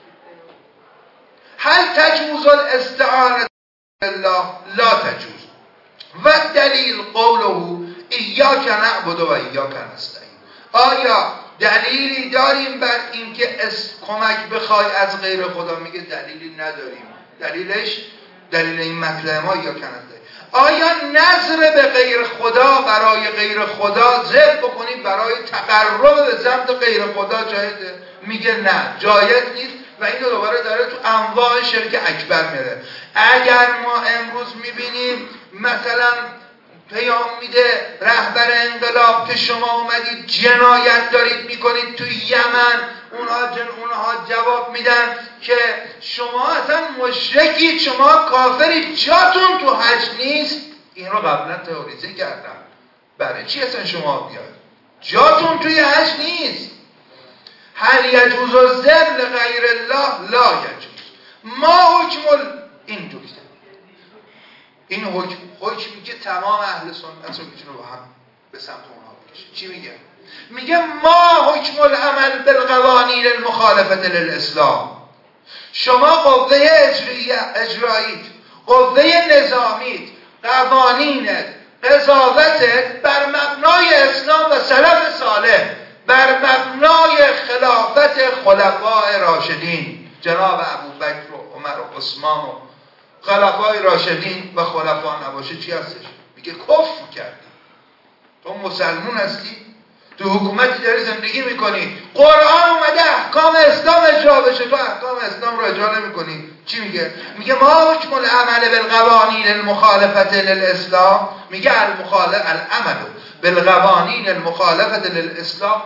Speaker 1: هل تجوز الاستعانه بالله؟ لا تجوز. و دلیل قوله ایاک نعبد و ایاک نستعین. آیا دلیلی داریم بر اینکه کمک بخوای از غیر خدا؟ میگه دلیلی نداریم. دلیل این مطلب ما ایاک نستعین. آیا نظر به غیر خدا، برای غیر خدا ذبح بکنید برای تقرب به سمت غیر خدا جایزه؟ میگه نه، جایز نیست. و این دوباره داره تو انواع شرک اکبر میره. اگر ما امروز میبینیم مثلا پیام میده رهبر انقلاب که شما اومدید جنایت دارید میکنید تو یمن، اونها جواب میدن که شما اصلا مشرکید، شما کافرید، جاتون تو حج نیست. این رو قبلا تئوریزه کردم. برای چی اصلا شما بیاید؟ جاتون توی حج نیست. هل یجوز الذبح لغیر الله؟ لا یجوز. ما حکم این دوست، این حکمی که تمام اهل سنت رو میتونه با هم به سمت اونها بکشه. چی میگه؟ میگه ما حکم العمل بالقوانین المخالفه للاسلام. شما قوه اجراییت، قوه نظامیت، قوانینت، قضاوتت بر مبنای اسلام و سلف صالح، بر مبنای خلافت خلفاء راشدین، جناب ابوبکر و عمر و عثمان و خلفای راشدین و خلفا نباشه چی هستش؟ میگه کفر کردی. تو مسلمون هستی، تو حکومتی داری زندگی میکنی، قرآن اومده احکام اسلام اجرا بشه، تو احکام اسلام رو اجرا نمیکنی. چی میگه؟ میگه ما حکم العمل بالقوانین المخالفه للاسلام. میگه العمل بالقوانین المخالفه للاسلام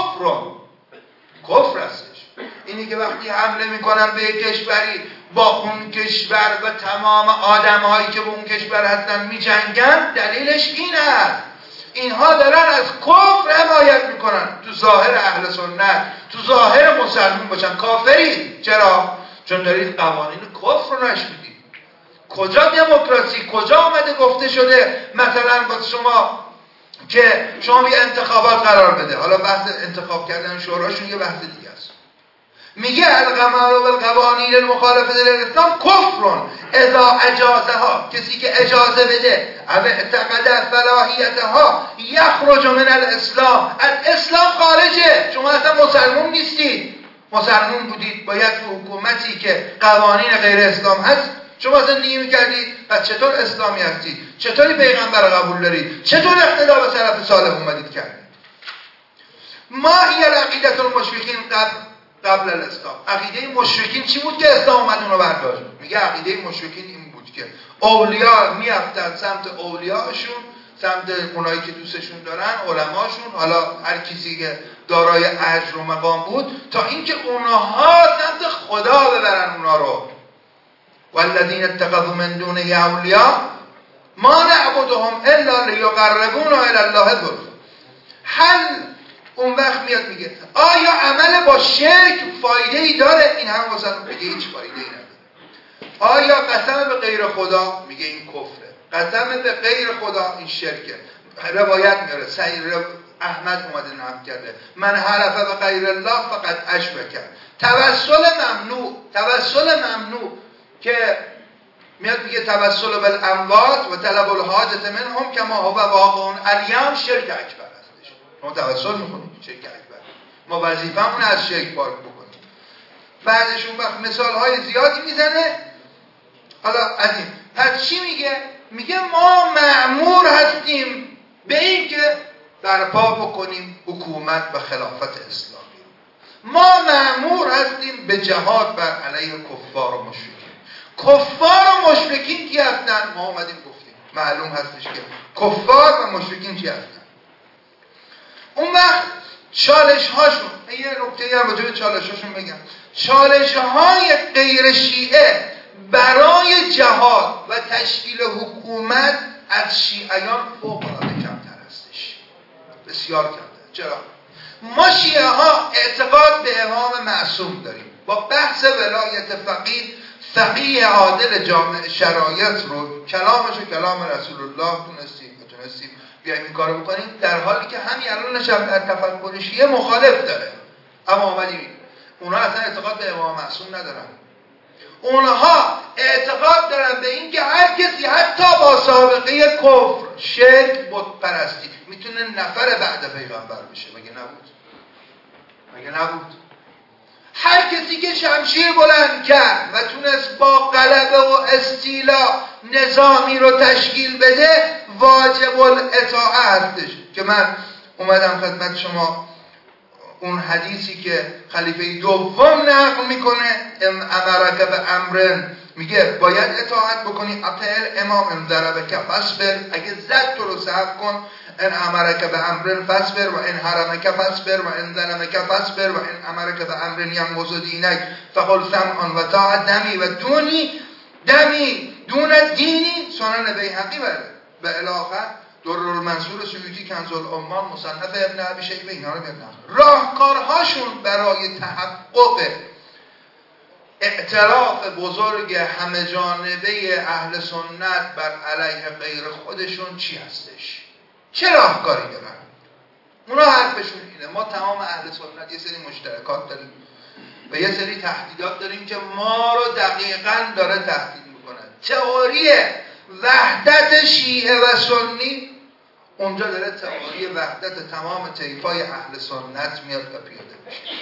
Speaker 1: کفر هستش. اینی که وقتی حمله میکنن به یک کشوری، با اون کشور و تمام آدمهایی که به اون کشور هستن میجنگن، دلیلش این است اینها دارن از کفر حمایت میکنن. تو ظاهر اهل سنت، تو ظاهر مسلمان باشن کافرید. چرا؟ چون دارید قوانین کفر رو نشر میدید. کجا دموکراسی؟ کجا آمده گفته شده مثلا با شما که شما یه انتخابات قرار بده؟ حالا بحث انتخاب کردن شوراشون یه بحث دیگه است. میگه القمر و القوانین المخالفه للاسلام کفرون اذا اجازها، کسی که اجازه بده او اعتقد صلاحیتها یخرج من الاسلام، از اسلام خارجه. شما اصلا مسلمون نیستید. مسلمون بودید باید تو حکومتی که قوانین غیر اسلام هست شما زندگی میکردید. پس چطور اسلامی هستید؟ چطوری پیغمبر قبول دارید؟ چطور اقتدا به سلف صالح اومدید کردید؟ ما هی عقیدت المشرکین قبل الاسلام. عقیده مشرکین چی بود که اسلام اومد اونو برداشت؟ میگه عقیده مشرکین این بود که اولیاء میافتن سمت اولیاءشون، سمت اونایی که دوستشون دارن، علماشون، حالا هر کسی که دارای اجر و مقام بود، تا اینکه اونها سمت خدا ببرن اونا رو. والذین اتخذوا من دونه اولیاء ما نعبدهم الا لیقربونا الی الله زلفی. حل اون وقت میاد میگه آیا عمل با شرک فایده ای داره؟ این هم واسه میگه هیچ فایده ای نداره. آیا قسم به غیر خدا؟ میگه این کفره. قسم به غیر خدا این شرکه. روایت میاره سعید احمد اومده نقل کرده من حلف به غیر الله فقط اشرک. توسل ممنوع که میاد میگه توسل بالاموات و طلب الحاجت منهم کما هو واقع اليوم شرک اکبر هستش. ما توسل میکنیم شرک اکبر، ما وظیفمون از شرک پاک بکنیم. بعدش اون وقت مثال های زیادی میزنه. حالا از این پس چی میگه؟ میگه ما مأمور هستیم به این که برپا بکنیم حکومت و خلافت اسلامی. ما مأمور هستیم به جهاد بر علیه کفار و مشرکین. کفار و مشرکین کی هستن؟ ما اومدیم گفتیم معلوم هستش که کفار و مشرکین کی هستن. اون وقت چالش هاشون، یه نکته هم راجع به چالش هاشون بگم. چالش های غیر شیعه برای جهاد و تشکیل حکومت از شیعیان فوق العاده کمتر هستش، بسیار کمتر. چرا؟ ما شیعه ها اعتقاد به امام معصوم داریم. با بحث ولایت فقیه عادل جامع شرایط رو کلامش و کلام رسول الله تونستیم بیایم این کارو بکنیم، در حالی که همین الان در تفکر شیعه مخالف داره. اما آمدیم اونا اصلا اعتقاد به امام معصوم ندارن. اونها اعتقاد دارن به این که هر کسی حتی با سابقه کفر، شرک، بت پرستی میتونه نفر بعد پیغمبر بشه. مگه نبود؟ هر کسی که شمشیر بلند کرد و تونست با غلبه و استیلا نظامی رو تشکیل بده واجب الاطاعه هستش. که من اومدم خدمت شما اون حدیثی که خلیفه دوم نقل میکنه امرک به امرن، میگه باید اطاعت بکنی. اطیع امام ان ضربک فاصبر، اگه زد تو رو صحب کن. ان امرک به امرن فاصبر و ان حرمک فاصبر و ان ظلمک فاصبر و ان امرک به امرن ینقض دینک فقل سمعا و طاعت دمی و دمی دون دینی. سنن بیهقی به الاخر در المنصور سیوطی کنز الامام مصنف ابن ابی شیبه اینا رو میاد. راهکارهاشون برای تحقق اعتراف بزرگ همه جانبه اهل سنت بر علیه غیر خودشون چی هستش؟ چه راهکاری دارن؟ اونا حرفشون اینه ما تمام اهل سنت یه سری مشترکات داریم و یه سری تهدیدات داریم که ما رو دقیقاً داره تهدید میکنه. تئوری وحدت شیعه و سنی اونجا داره تئوری وحدت تمام طیفای اهل سنت میاد و پیاده میشه.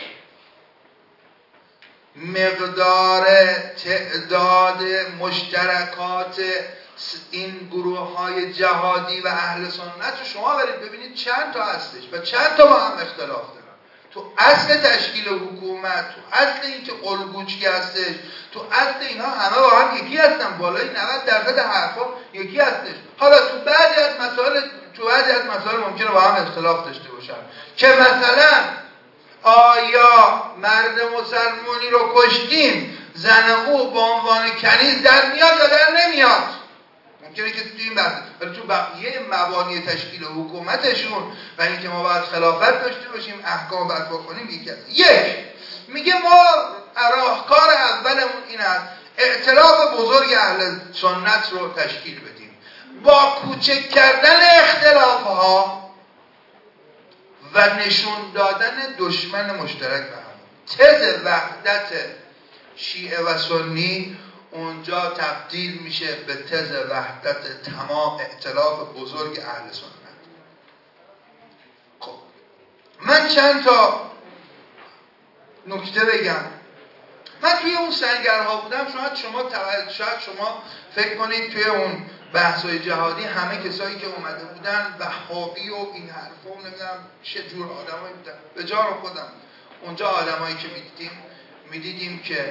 Speaker 1: مقدار تعداد مشترکات این گروه های جهادی و اهل سنت رو شما برید ببینید چند تا هستش و چند تا با هم اختلاف دارن. تو اصل تشکیل حکومت، تو اصل این که الگوچی هستش، تو اصل اینها همه با هم یکی هستن. بالای 90% حرفا یکی هستش. حالا تو بعضی از مسائل ممکنه با هم اختلاف داشته باشن که مثلا آیا مرد مسلمانی رو کشتیم زن او به عنوان کنیز در میاد یا در نمیاد؟ ممکنه که توی این بحث ولی تو بقیه مبانی تشکیل حکومتشون و اینکه ما باید خلافت داشته باشیم احکام باید بکنیم یکی از میگه ما راهکار اولمون این است ائتلاف بزرگ اهل سنت رو تشکیل بدیم با کوچک کردن اختلافها و نشون دادن دشمن مشترک به هم. تز وحدت شیعه و سنی اونجا تبدیل میشه به تز وحدت تمام ائتلاف بزرگ اهل سنت. خب من چند تا نکته بگم. من توی اون سنگرها بودم، شاید شما فکر کنید توی اون بحث‌های جهادی همه کسایی که اومده بودن وهابی و این حرفا و نمیدونم چه جور آدمایی بودن. به جان خودم اونجا آدمایی که میدیدیم که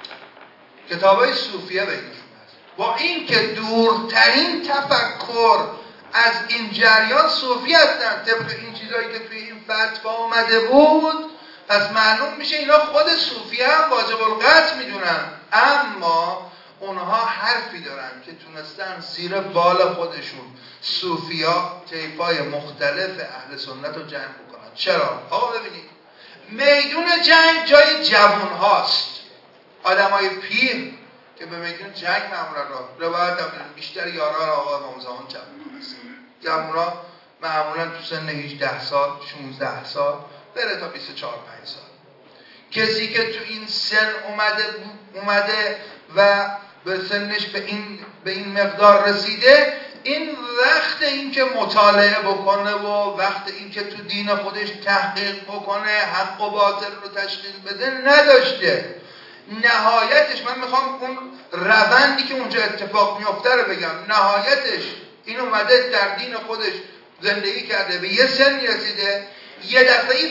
Speaker 1: کتابای صوفیه بینشون هست، با این که دورترین تفکر از این جریان صوفی هستن طبق این چیزایی که توی این فتوا اومده بود، پس معلوم میشه اینا خود صوفی هم واجب القطع میدونن، اما اونها حرفی دارن که تونستن زیر بال خودشون صوفیا طیفای مختلف اهل سنت رو جمع بکنن. چرا؟ آقا ببینید میدون جنگ جای جوان هاست، آدمای پیر که به میدون جنگ معمولا روایت بیشتر یاران آقا امام زمان جوان هست. جوان معمولا تو سن 18 سال 16 سال بره تا 24 5 سال. کسی که تو این سن اومده و به سنش به این مقدار رسیده، این وقت این که مطالعه بکنه و وقت این که تو دین خودش تحقیق بکنه، حق و باطل رو تشخیص بده نداشته. نهایتش من میخوام اون روندی که اونجا اتفاق میفته رو بگم، نهایتش این اومده در دین خودش زندگی کرده، به یه سنی رسیده، یه دفعه‌ای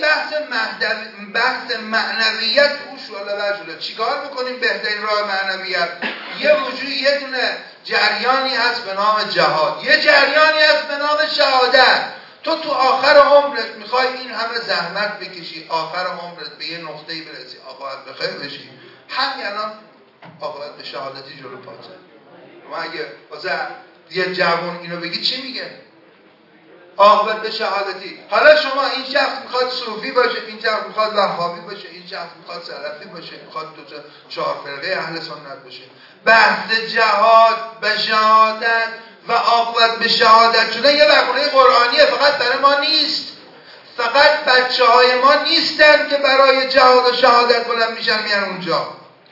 Speaker 1: بحث معنویت روش وارد شده. چیکار میکنیم بهترین راه معنویت؟ یه دونه جریانی هست به نام جهاد، یه جریانی هست به نام شهادت. تو آخر عمرت میخوای این همه زحمت بکشی، آخر عمرت به یه نقطه‌ای برسی، عاقبت بخیر بشی، همین الان عاقبت به شهادتی جلو پاته. ما اگه واسه یه جوان اینو بگی چی میگه؟ عاقبت به شهادتی. حالا شما این شخص میخواد صوفی باشه، این شخص میخواد وهابی باشه، این شخص میخواد سلفی باشه، میخواد دو چهار فرقه اهل سنت باشه. بحث جهاد به شهادت و عاقبت به شهادت شدن یه مقوله قرآنیه، فقط برای ما نیست. فقط بچه‌های ما نیستن که برای جهاد و شهادت بلند میشن میان اونجا.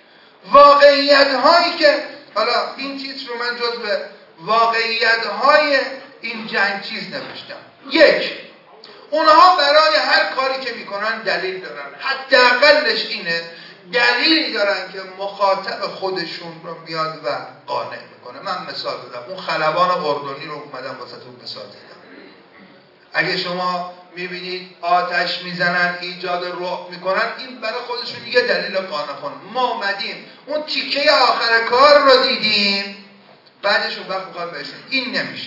Speaker 1: واقعیت هایی که حالا این تیتر رو من جزو واقعیت های این جنگ چیز نوشتم. یک، اونها برای هر کاری که میکنن دلیل دارن، حداقلش اینه دلیلی دارن که مخاطب خودشون رو میاد و قانع میکنه. من مثال بدم، اون خلبان اردنی رو اومدم واسهتون مثال زدم. اگه شما میبینید آتش میزنن، ایجاد رعب میکنن، این برای خودشون یه دلیل قانع کنه. ما اومدیم اون تیکه آخر کار رو دیدیم، بعدش اون وقت میخواد بهشون این نمیشه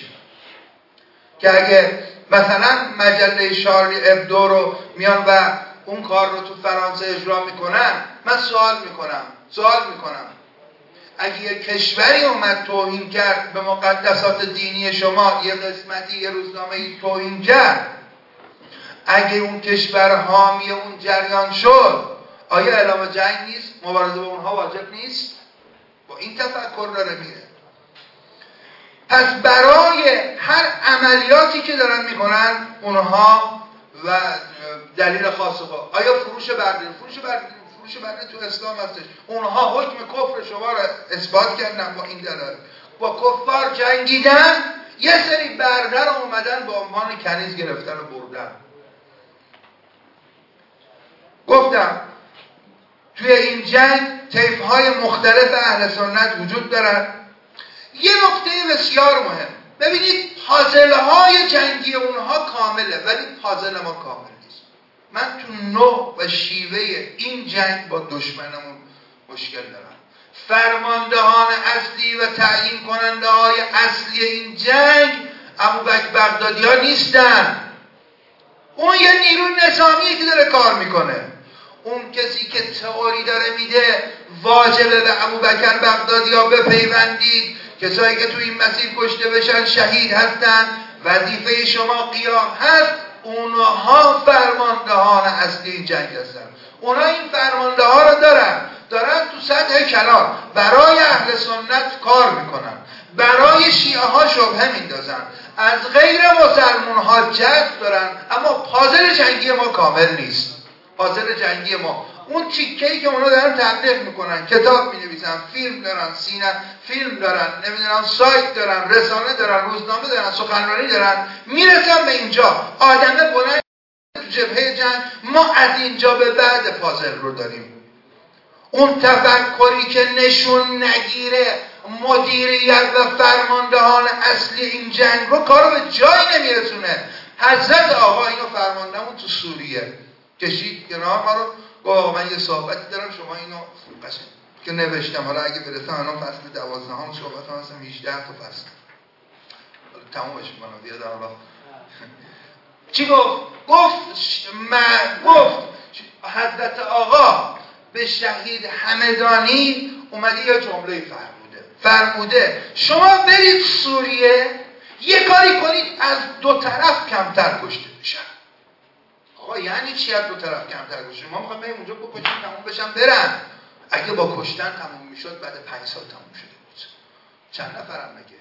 Speaker 1: که اگه مثلا مجله شارلی ابدو رو میان و اون کار رو تو فرانسه اجرا میکنن، من سوال میکنم اگه یه کشوری اومد توهین کرد به مقدسات دینی شما، یه قسمتی یه روزنامه‌ای توهین کرد، اگه اون کشور حامی اون جریان شد، آیا اعلام جنگ نیست؟ مبارزه با اونها واجب نیست؟ با این تفکر داره میره. پس برای هر عملیاتی که دارن میکنن اونها و دلیل خاص خود، آیا فروش برداری تو اسلام هستش، اونها حکم کفر شما را اثبات کردن با این دلایل، با کفار جنگیدن، یه سری برده رو اومدن با عنوان کنیز گرفتن و بردن. گفتم توی این جنگ طیف‌های مختلف اهل سنت وجود دارن. یه نکته بسیار مهم، ببینید پازل‌های جنگی اونها کامله ولی پازل ما کامل نیست. من تو نوع و شیوه این جنگ با دشمنمون مشکل دارم. فرماندهان اصلی و تعیین کننده های اصلی این جنگ ابوبکر بغدادی ها نیستن. اون یه نیروی نظامی که داره کار میکنه. اون کسی که تئوری داره میده واجبه به ابوبکر بغدادی ها بپیوندید کسایی که تو این مسیر کشته بشن شهید هستن، وظیفه شما قیام هست. اونها فرماندهان اصلی این جنگ هستن. اونها این فرمانده ها رو دارن تو سطح کلان برای اهل سنت کار میکنن، برای شیعه ها شبهه میندازن، از غیر مسلمان ها جذب دارن. اما پازل جنگی ما کامل نیست. پازل جنگی ما اون تیکه‌ای که اونا دارن تبلیغ میکنن، کتاب مینویسن، فیلم دارن، فیلم دارن، نمیدونم سایت دارن، رسانه دارن، روزنامه دارن، سخنرانی دارن، میرسن به اینجا. آدمه بلند تو جبهه جنگ. ما از اینجا به بعد پازل رو داریم. اون تفکری که نشون نگیره مدیریت و فرماندهان اصلی این جنگ رو کارو به جایی نمیرسونه. حضرت آقا اینو فرماندهمون تو سوریه کشید کنار ما رو، گفت من یه صحبتی دارم شما اینو قشنگ که نوشتم، حالا اگه برسم الان فصل 12 هم صحبت هم هستم 18 تا فصل تمومش کنم دیگه. حالا چی گفت؟ گفت حضرت آقا به شهید همدانی اومده یه جمله فرموده شما برید سوریه یه کاری کنید از دو طرف کمتر کشته بشن. آقا یعنی چی از دو طرف کمتر کشته؟ ما میخوایم بریم اونجا بکشیم تموم بشن برن. اگه با کشتن تموم میشد بعد 5 سال تموم شده بود. چند نفرم مگه؟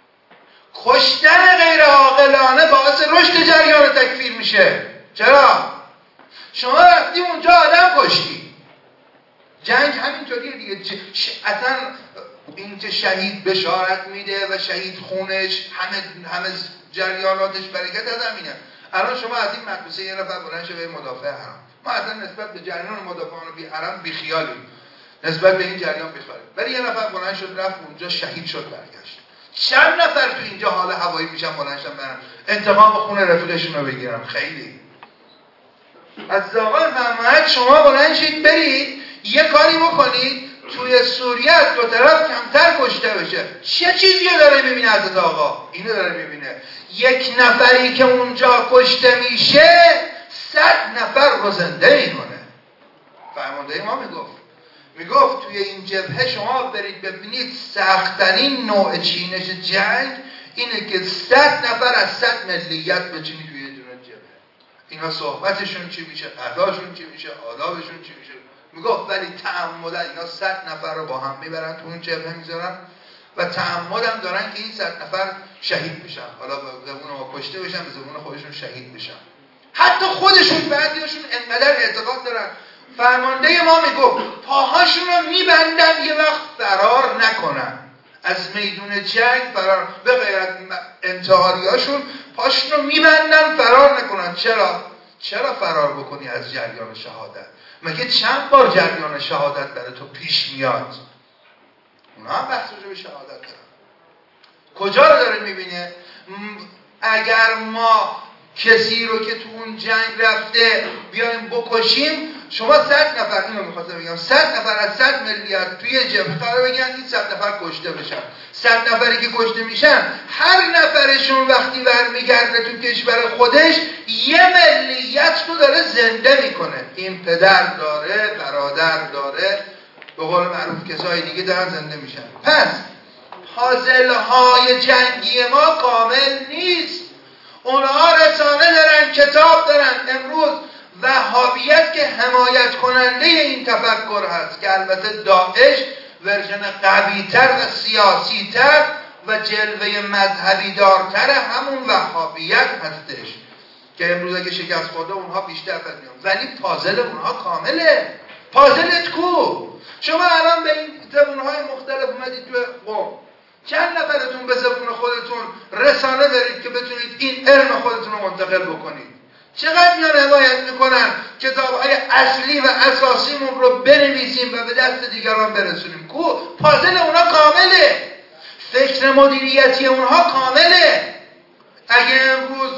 Speaker 1: کشتن غیر عاقلانه باعث رشد جریان تکفیر میشه. چرا؟ شما رفتی اونجا آدم کشتی. جنگ همینطوریه دیگه. اصلا این که شهید بشارت میده و شهید خونش همه جریاناتش برکت از همینه. الان شما از این مدرسه یه نفر بلند شه به مدافع حرم، ما اصلا نسبت به جریان مدافعان بی حرم بی خیالیم، نسبت به این جریان بی خیالیم. ولی یه نفر بلند شد رفت اونجا شهید شد برگشت. چند نفر تو اینجا حال هوایی میشن بلند شن برن انتقام خون رفیقشون رو بگیرن؟ خیلی. از آقای محمد شما بلند شید برید یه کاری بکنید توی سوریه از دو طرف کمتر کشته بشه. چه چیزی رو داره میبینه حضرت آقا؟ اینو داره میبینه. یک نفری که اونجا کشته میشه 100 نفر رو زنده میکنه. فرمانده ما میگفت توی این جبهه شما برید ببینید سخت‌ترین نوع چینش جنگ اینه که 100 نفر از 100 ملیت بچینی توی دونه جبهه. اینا صحبتشون چی میشه، اداشون چی میشه، آدابشون چی میشه. میگفت ولی تعمدن اینا 100 نفر رو با هم میبرن تو اون جبهه میذارن و تعمدن دارن که این 100 نفر شهید بشن. حالا به زبون ما کشته بشن، به زبون خودشون شهید بشن. حتی خودشون بعضیاشون انقدر اعتقاد دارن. فرمانده ما میگفت پاهاشون رو میبندن یه وقت فرار نکنن از میدون جنگ، فرار به غیر از انتحاریاشون پاشون رو میبندن فرار نکنن. چرا فرار بکنی از جریان شهادت؟ مگه چند بار جریان شهادت برای تو پیش میاد؟ اونا هم بحث رو به شهادت دارن. کجا رو داره میبینه؟ اگر ما کسی رو که تو اون جنگ رفته بیایم بکشیم، شما 100 نفر، اینو میخواستم بگم، 100 نفر از 100 ملیت توی جبهه قرار بگن این 100 نفر کشته بشن. 100 نفری که کشته میشن هر نفرشون وقتی برمیگرده تو کشور خودش یه ملیت رو داره زنده میکنه. این پدر داره، برادر داره، به قول معروف کسای دیگه دارن زنده میشن. پس پازل‌های جنگی ما کامل نیست. اونها رسانه دارن، کتاب دارن. امروز وهابیت که حمایت کننده این تفکر هست که البته داعش ورژن قوی‌تر و سیاسی‌تر و جلوه مذهبی دارتر همون وهابیت هستش که امروز اگه شکست خورده اونها بیشتر بدمیان، ولی پازل اونها کامله. پازلت کو؟ شما الان به این زبونهای مختلف اومدید تو قم، چند نفرتون به زبون خودتون رسانه دارید که بتونید این علم خودتون رو منتقل بکنید؟ چقدر میان حمایت میکنن کتابهای اصلی و اساسیمون رو بنویسیم و به دست دیگران برسونیم؟ کو؟ پازل اونا کامله، فکر مدیریتی اونها کامله. اگه امروز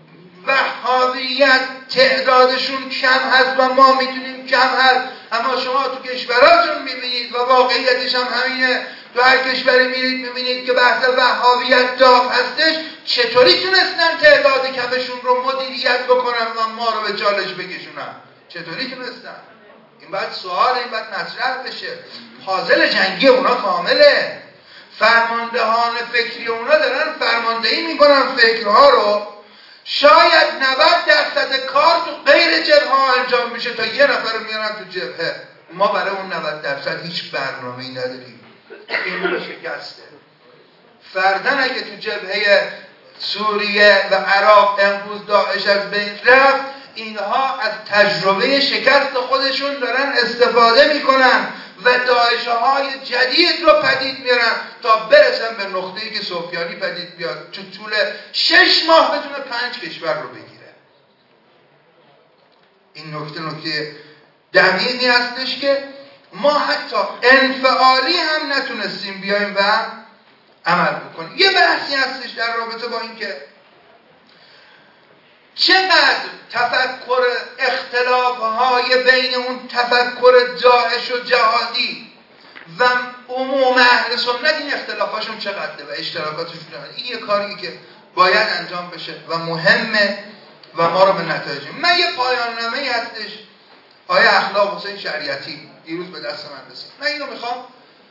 Speaker 1: وهابیت تعدادشون کم هست و ما میدونیم کم هست، اما شما تو کشوراتون میبینید و واقعیتش هم همینه، تو هر کشوری میرید میبینید که بحث وهابیت داغ هستش. چطوری تونستن تعداد کمشون رو مدیریت بکنن و ما رو به چالش بکشونن؟ چطوری تونستن؟ این باید سوال، این باید مطرح بشه. پازل جنگی اونا کامله. فرماندهان فکری اونا دارن فرماندهی میکنن فکرها رو، شاید 90% کار تو غیر جبهه ها انجام میشه تا یه نفر رو میارن تو جبهه. ما برای اون 90% هیچ برنامه‌ای نداریم. این شکسته. فردن اگه تو جبهه سوریه و عراق امروز داعش از بین رفت، اینها از تجربه شکست خودشون دارن استفاده میکنن و داعش‌های جدید رو پدید میارن تا برسن به نقطه‌ای که سفیانی پدید بیاد، تو طول 6 ماه بتونه 5 کشور رو بگیره. این نکته دقیقی هستش که ما حتی انفعالی هم نتونستیم بیایم و عمل بکنیم. یه بحثی هستش در رابطه با این که چقدر تفکر اختلافهای بین اون تفکر داعش و جهادی و عموم اهل سنت این اختلافاشون چقدره و اشتراکاتشون چقدره. این یه کاری که باید انجام بشه و مهمه و ما رو به نتایج. من یه پایان نامه‌ای هستش آیه اخلاق حسین شریعتی دیروز به دست من رسید. من اینو میخوام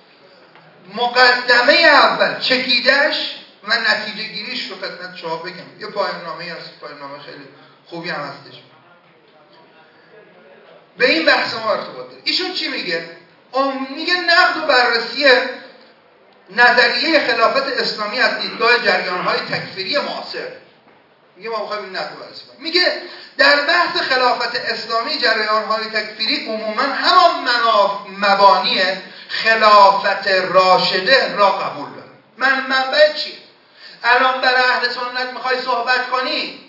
Speaker 1: مقدمه اول چکیدش و نتیجه گیریش رو خدمت شما بگم. یه پایان نامه‌ای هست، پایان نامه خیلی خوبی هم هستش، به این بحث ما ارتباط داره. ایشون چی میگه؟ میگه نقد و بررسی نظریه خلافت اسلامی از دیدگاه جریان‌های تکفیری معاصر. میگه ما می‌خوایم این نقد و بررسی کنیم. میگه در بحث خلافت اسلامی جریان‌های تکفیری عموماً همان مبانی خلافت راشده را قبول دارن. منبع چیه؟ الان برای اهل سنت میخوای صحبت کنی،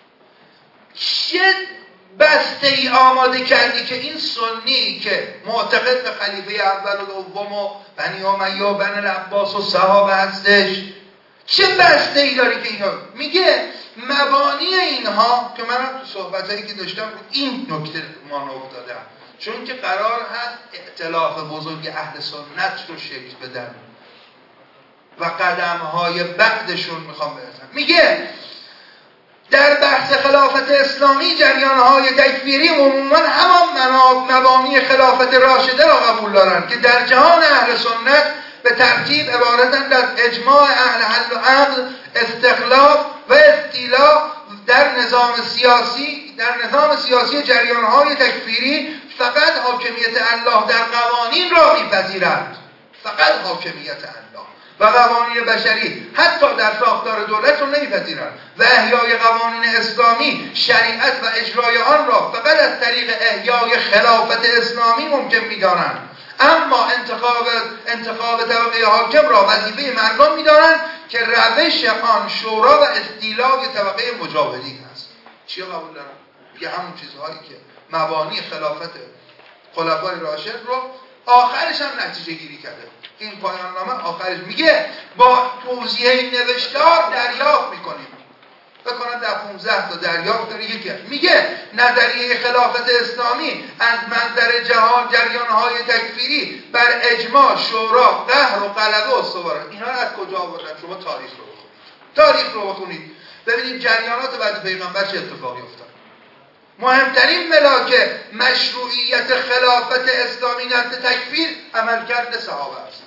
Speaker 1: چه بسته ای آماده کردی که این سنی که معتقد به خلیفه اول و دوم و بنی امیه و بنی العباس و صحابه هستش، چه بسته ای داری که اینها؟ میگه مبانی اینها که منم تو صحبتایی که داشتم این نکته ما افتادم، چون که قرار هست ائتلاف بزرگ اهل سنت رو شکل بدن و قدم‌های بعدشون میخوام برسن. میگه در بحث خلافت اسلامی جریان‌های تکفیری عموماً همان مبانی خلافت راشده را قبول دارند که در جهان اهل سنت به ترتیب عبارتند از اجماع اهل حل و عقد، استخلاف و استیلا در نظام سیاسی جریان‌های تکفیری فقط حاکمیت الله در قوانین را می‌پذیرند، فقط حاکمیت الله و قوانین بشری حتی در ساختار دولت رو نمی‌پذیرند و احیای قوانین اسلامی، شریعت و اجرای آن را فقط از طریق احیای خلافت اسلامی ممکن می‌دانند. اما انتخاب طبقه حاکم را وظیفه مردم می‌دانند که روش آن شورا و استیلای طبقه مجاهدین است. چی قبول دارن؟ میگه همون چیزهایی که مبانی خلافت خلفای راشد رو آخرش هم نتیجه گیری کرده. این پایان نامه آخرش میگه با توضیح نوشتار دریافت میکنیم. بکنم در 15 تا دریافت داره. یکی میگه نظریه خلافت اسلامی از منظر جریان‌های تکفیری بر اجماع، شورا، قهر و غلبه استواره. اینا رو از کجا آوردن؟ شما تاریخ رو بخونید ببینید جریانات بعد پیغمبر چه اتفاقی افتاد. مهمترین ملاک مشروعیت خلافت اسلامی نزد تکفیر عملکرد صحابه هستش.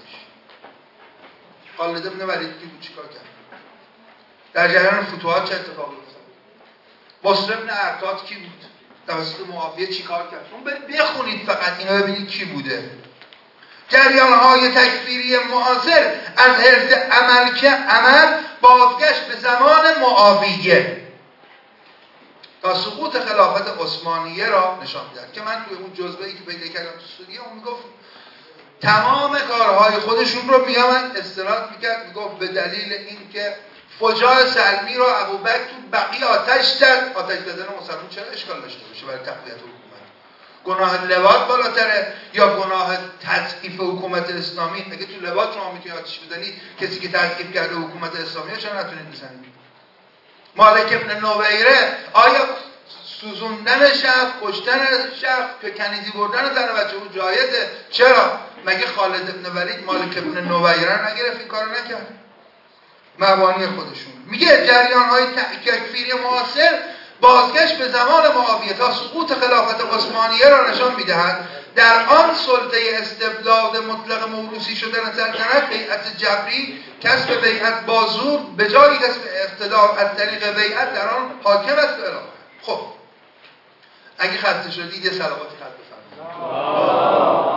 Speaker 1: خالد بن ولید کی چیکار کرد؟ در جریان فتوحات چه اتفاقی افتاد؟ بصر بن ارتاد کی بود؟ توسط معاویه چیکار کرد؟ شما بخونید فقط اینا ببینید کی بوده. جریان‌های تکفیری معاصر از حیث عمل بازگشت به زمان معاویه تا سقوط خلافت عثمانیه را نشان میدهد که من توی اون جزوه‌ای که پیدا کردم تو سوریه اون میگفت تمام کارهای خودشون رو میامد استناد میکرد، میگفت به دلیل اینکه فجاع سلمی رو ابوبکر تو بقیه آتش زد. آتش زدن مسلمان چرا اشکال داشته باشه برای تقویت حکومت؟ گناه لواط بالاتره یا گناه تضعیف حکومت اسلامی؟ اگه تو لواط شما میتونید آتش بزنید، کسی که تضعیف کرده حکومت اسلامی رو چرا نتونید بزنید؟ مالک ابن نویره آیا سوزوندن شخص، کشتن شخص، که کنیزی بردن زن بچه اون جایزه؟ چرا؟ مگه خالد ابن ولید مالک ابن نویره نگرفت این کارو نکرد؟ مبانی خودشون میگه جریان‌های تکفیری معاصر بازگشت به زمان معاویه تا سقوط خلافت عثمانیه را نشان میدهد در آن سلطه استبداد مطلق موروثی شدن سلطنت بیعت جبری کسب بیعت با زور به جای کسب اقتدار از طریق بیعت در آن حاکم است. خب اگه خسته شدید یه صلواتی خط بفرمایید.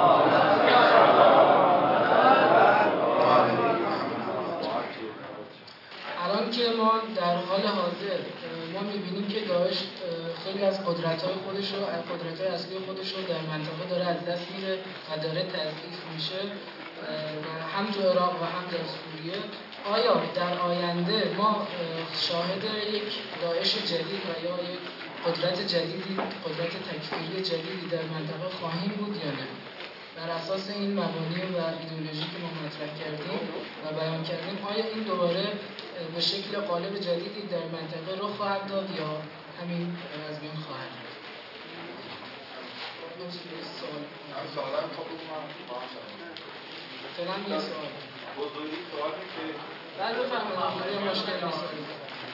Speaker 2: الان که ما در حال حاضر ما می‌بینیم که داعش خیلی از قدرت‌های خودش رو، قدرت‌های اصلی خودش رو در منطقه داره از دست میده و داره تضعیف میشه، هم تو عراق و هم در سوریه. آیا در آینده ما شاهد یک داعش جدید و یا یک قدرت جدیدی، قدرت تکفیری جدیدی در منطقه خواهیم بود یا نه؟ بر اساس این مبانی و ایدئولوژی که ما مطرح کردیم و بیان کردیم، آیا این دوباره به شکل قالب جدیدی در منطقه رخ خواهد داد یا همین از بین خواهد رفت؟
Speaker 3: سوال
Speaker 2: فعلا یه سوال
Speaker 3: بزرگی سوالی که
Speaker 2: بعد بفرمایید مشکل نیست.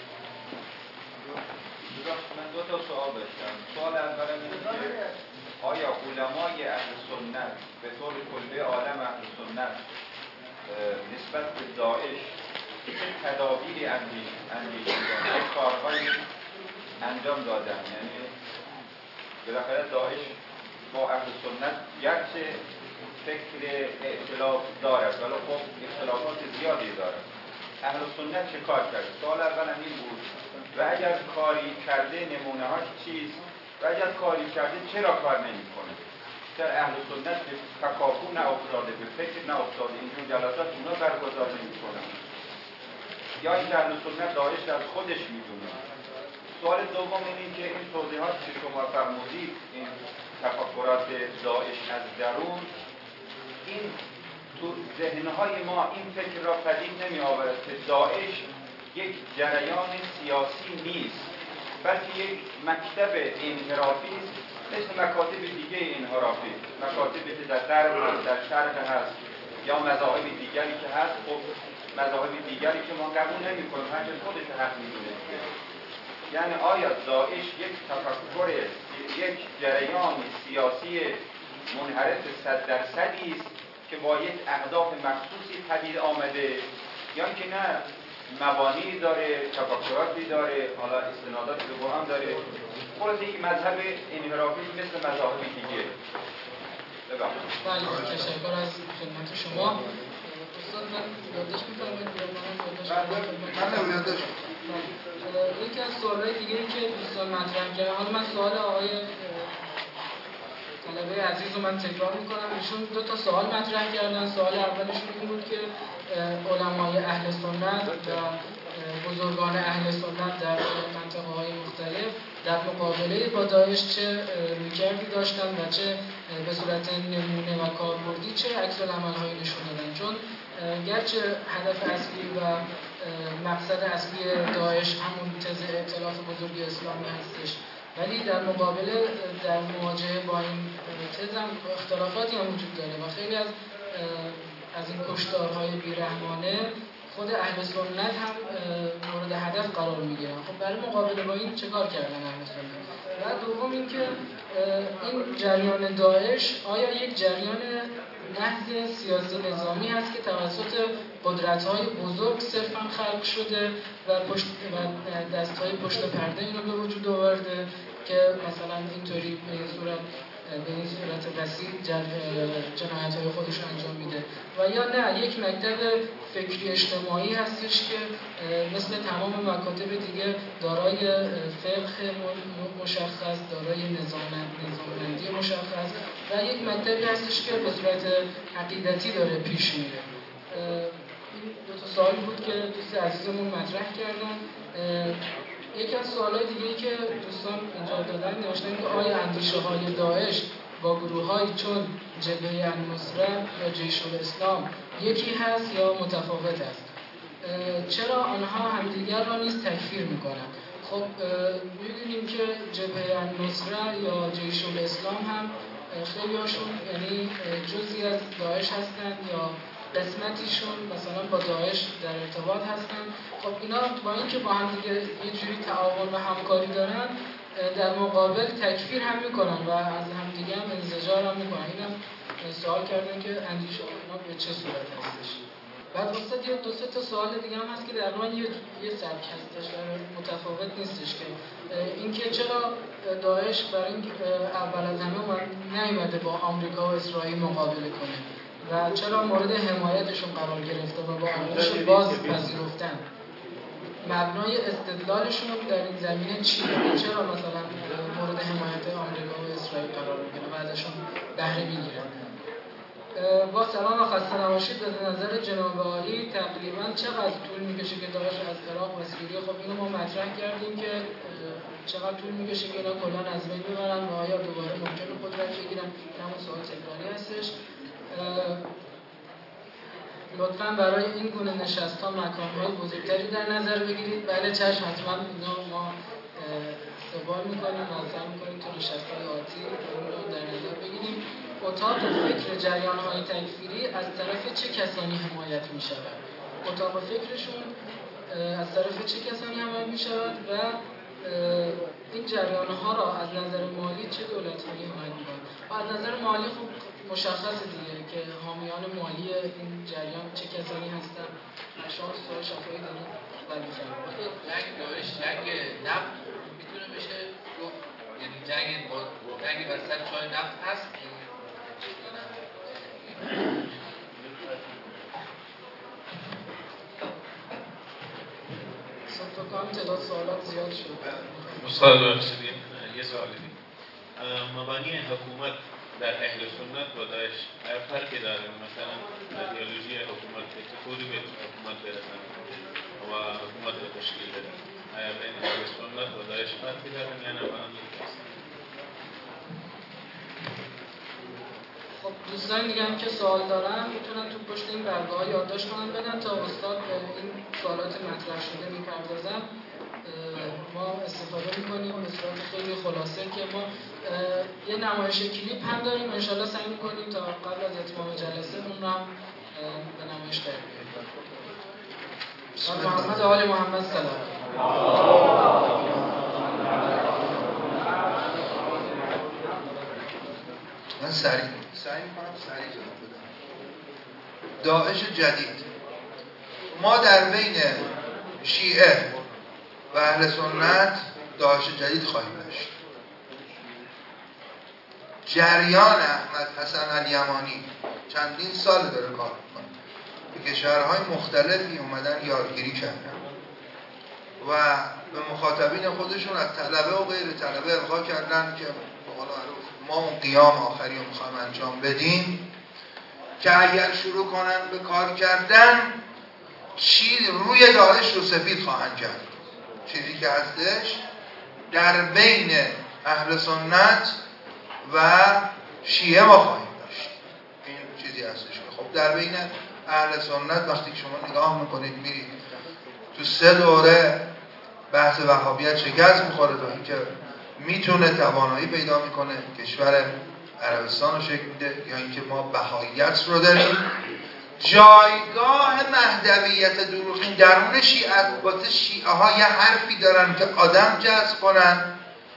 Speaker 3: من دو تا سوال داشتم. سوال اول اینه که آیا علمای اهل سنت به طور کلی عالم اهل سنت نسبت به داعش چه تدابیری اندیشیدن، چه کارهایی انجام دادن؟ یعنی بالاخره داعش با اهل سنت گرچه فکر اختلاف دارد ولی خب اختلافات زیادی دارد. اهل سنت چه کار کرد؟ سوال اول این بود. و اگر کاری کرده نمونه هاش چیست؟ و اگر کاری کرده چرا کار نمی کنه؟ در اهل سنت به تکاپو نه افتاده، به فکر نه افتاده، اینجور جلسات اونا برگزار نمی کنن. یا این اهل سنت داعش از خودش میدونه. سوال دوم اینه که این توضیحات که شما فرمودید، این تفکرات داعش از درون، این تو ذهنهای ما این فکر را پدید نمی آورد که داعش یک جریان سیاسی نیست، بلکه یک مکتب انحرافی است، مثل مکاتب دیگه انحرافی، مکاتبی که در غرب هست، در شرق هست، یا مذاهب دیگری که هست. خب مذاهب دیگری که ما قبول نمی‌کنیم، هرچند خودش حق می‌دونه. یعنی آیا داعش یک تفکر، یک جریان سیاسی منحرف 100% است که با یک اهداف مخصوصی پدید آمده، یا که نه مبانی داره، تفکراتی داره، حالا استنادات به قرآن داره، خود یک مذهب انحرافی مثل مذاهب دیگه؟
Speaker 2: بله، تشکر از خدمت شما. استاد من یادداشت می‌فرمایید
Speaker 1: من یادداشت
Speaker 2: یکی از سوالای دیگه‌ای که دوستان مطرح کردن، حالا من سوال آقای طلبه عزیز رو من تکرار میکنم. ایشون دو تا سوال مطرح کردن. سوال اولشون این بود که علمای اهل سنت و بزرگان اهل سنت در منطقه‌های مختلف در مقابله با داعش چه رویکردی داشتن و چه به صورت نمونه و کاربردی چه عکس‌العمل‌هایی نشون دادن، چون گرچه هدف اصلی و مقصد اصلی داعش همون تز ائتلاف بزرگ اسلامی هستش، ولی در مقابله در مواجهه با این تز هم اختلافاتی هم وجود داره و خیلی از این کشتارهای بیرحمانه خود اهل سنت هم مورد هدف قرار میگیرن. خب برای مقابله با این چه کار کردن اهل سنت؟ و دوم اینکه این جریان داعش آیا یک جریان نهض سیاسی نظامی هست که توسط قدرت‌های بزرگ صرفاً خلق شده و دست‌های پشت پرده اینو به وجود آورده که مثلا اینطوری به این صورت وسیع جنایت‌های خودش رو انجام میده، و یا نه یک مکتب فکری اجتماعی هستش که مثل تمام مکاتب دیگه دارای فقه مشخص، دارای نظاممندی مشخص و یک مکتبی هستش که به صورت عقیدتی داره پیش میره. این دو تا سوالی بود که دوست عزیزمون مطرح کردن. یکی از سوالای دیگه‌ای که دوستان اینجا دادن نوشتن که آیا اندیشه‌های داعش با گروه‌هایی چون جبهه النصره یا جیش الاسلام یکی هست یا متفاوت است؟ چرا آنها همدیگر را نیز تکفیر می‌کنند؟ خب می‌دونیم که جبهه النصره یا جیش الاسلام هم خیلی هاشون یعنی جزئی از داعش هستند یا قسمتیشون مثلا با داعش در ارتباط هستن. خب اینا با اینکه با هم دیگه یه جوری تعاون و همکاری دارن در مقابل تکفیر هم میکنن و از هم دیگه هم انزجار هم میکنن. اینم سوال کردن که اندیشه اونا به چه صورت هستش. بعد استاد یه دو سه تا سوال دیگه هم هست که در واقع یه سبک هستش و متفاوت نیستش، که اینکه چرا داعش برای این اول از همه نیومده با آمریکا و اسرائیل مقابله کنه و چرا مورد حمایتشون قرار گرفته و با آمریکا باز پذیرفتن. مبنای استدلالشون در این زمینه چیه؟ چرا مثلا مورد حمایت آمریکا و اسرائیل قرار میگیرن و ازشون بهره میگیرن؟ با سلام و خسته نباشید. به نظر جناب عالی تقریبا چقدر طول میکشه که داعش از عراق و سوریه، خب اینو ما مطرح کردیم که چقدر طول میکشه که اینا کلا از بین ببرن و آیا دوباره ممکنه قدرت بگیرن؟ همون سوال تکراری هستش. لطفاً برای این گونه نشست‌ها مکان‌های بزرگتری در نظر بگیرید. بله چشم، حتما اینا ما استقبال می‌کنیم و سعی می‌کنیم تو نشست‌های آتی اون رو در نظر بگیریم. اتاق فکر جریان‌های تکفیری از طرف چه کسانی حمایت می‌شود؟ اتاق فکرشون از طرف چه کسانی حمایت می‌شود و این جریان‌ها را از نظر مالی چه دولت‌هایی حمایت می‌کنند؟ و از نظر مالی خب مشخصه دیگه که حامیان مالی این جریان چه کسانی هستن. شما سوال شفایی دارید؟ بله
Speaker 4: جنگ داعش جنگ نفت میتونه بشه گفت، یعنی جنگ وسط چای نفت هست.
Speaker 2: فکرم تعداد سوالات زیاد شد.
Speaker 5: استاد بخشیدین یه سوال دیگه. مبانی حکومت در اهل سنت و داعش فرقی داره؟ مثلا ایدئولوژی حکومت چطوری به حکومت برسن و حکومت رو تشکیل بدن؟ آیا بین اهل سنت و داعش فرقی دارن یا نه با هم یک هستن؟
Speaker 2: خب دوستان دیگه هم که سوال دارن میتونن تو پشت این برگه‌ها یادداشت کنن بدن تا استاد این سوالات مطرح شده میپردازن. ما استفاده میکنیم به صورت خیلی خلاصه که ما یه نمایش کلیپ هم داریم، انشالله سعی میکنیم تا قبل از اتمام جلسه اون رو هم به نمایش در بیاریم. محمد آل محمد سلام.
Speaker 1: من سریع میکنم سریع جواب بدم. داعش جدید، ما در بین شیعه و اهل سنت داعش جدید خواهیم داشت. جریان احمد حسن الیمانی چندین سال داره کار میکنه، به کشورهای مختلفی اومدن یادگیری کردن و به مخاطبین خودشون از طلبه و غیر طلبه القا کردن که ما اون قیام آخری رو میخوایم انجام بدیم که اگر شروع کنن به کار کردن روی داعش رو سفید خواهند کرد. چیزی که هستش در بین اهل سنت و شیعه ما خواهیم داشت. این چیزی هستش. خب در بین اهل سنت وقتی شما نگاه میکنید میرید تو 3 دوره بحث وهابیت شکست میخوره تا اینکه میتونه توانایی پیدا میکنه کشور عربستان رو شکل میده، یا اینکه ما بهاییت رو داریم. جایگاه مهدویت دروغین درون شیعه، واسه شیعه ها یه حرفی دارن که آدم جذب کنن.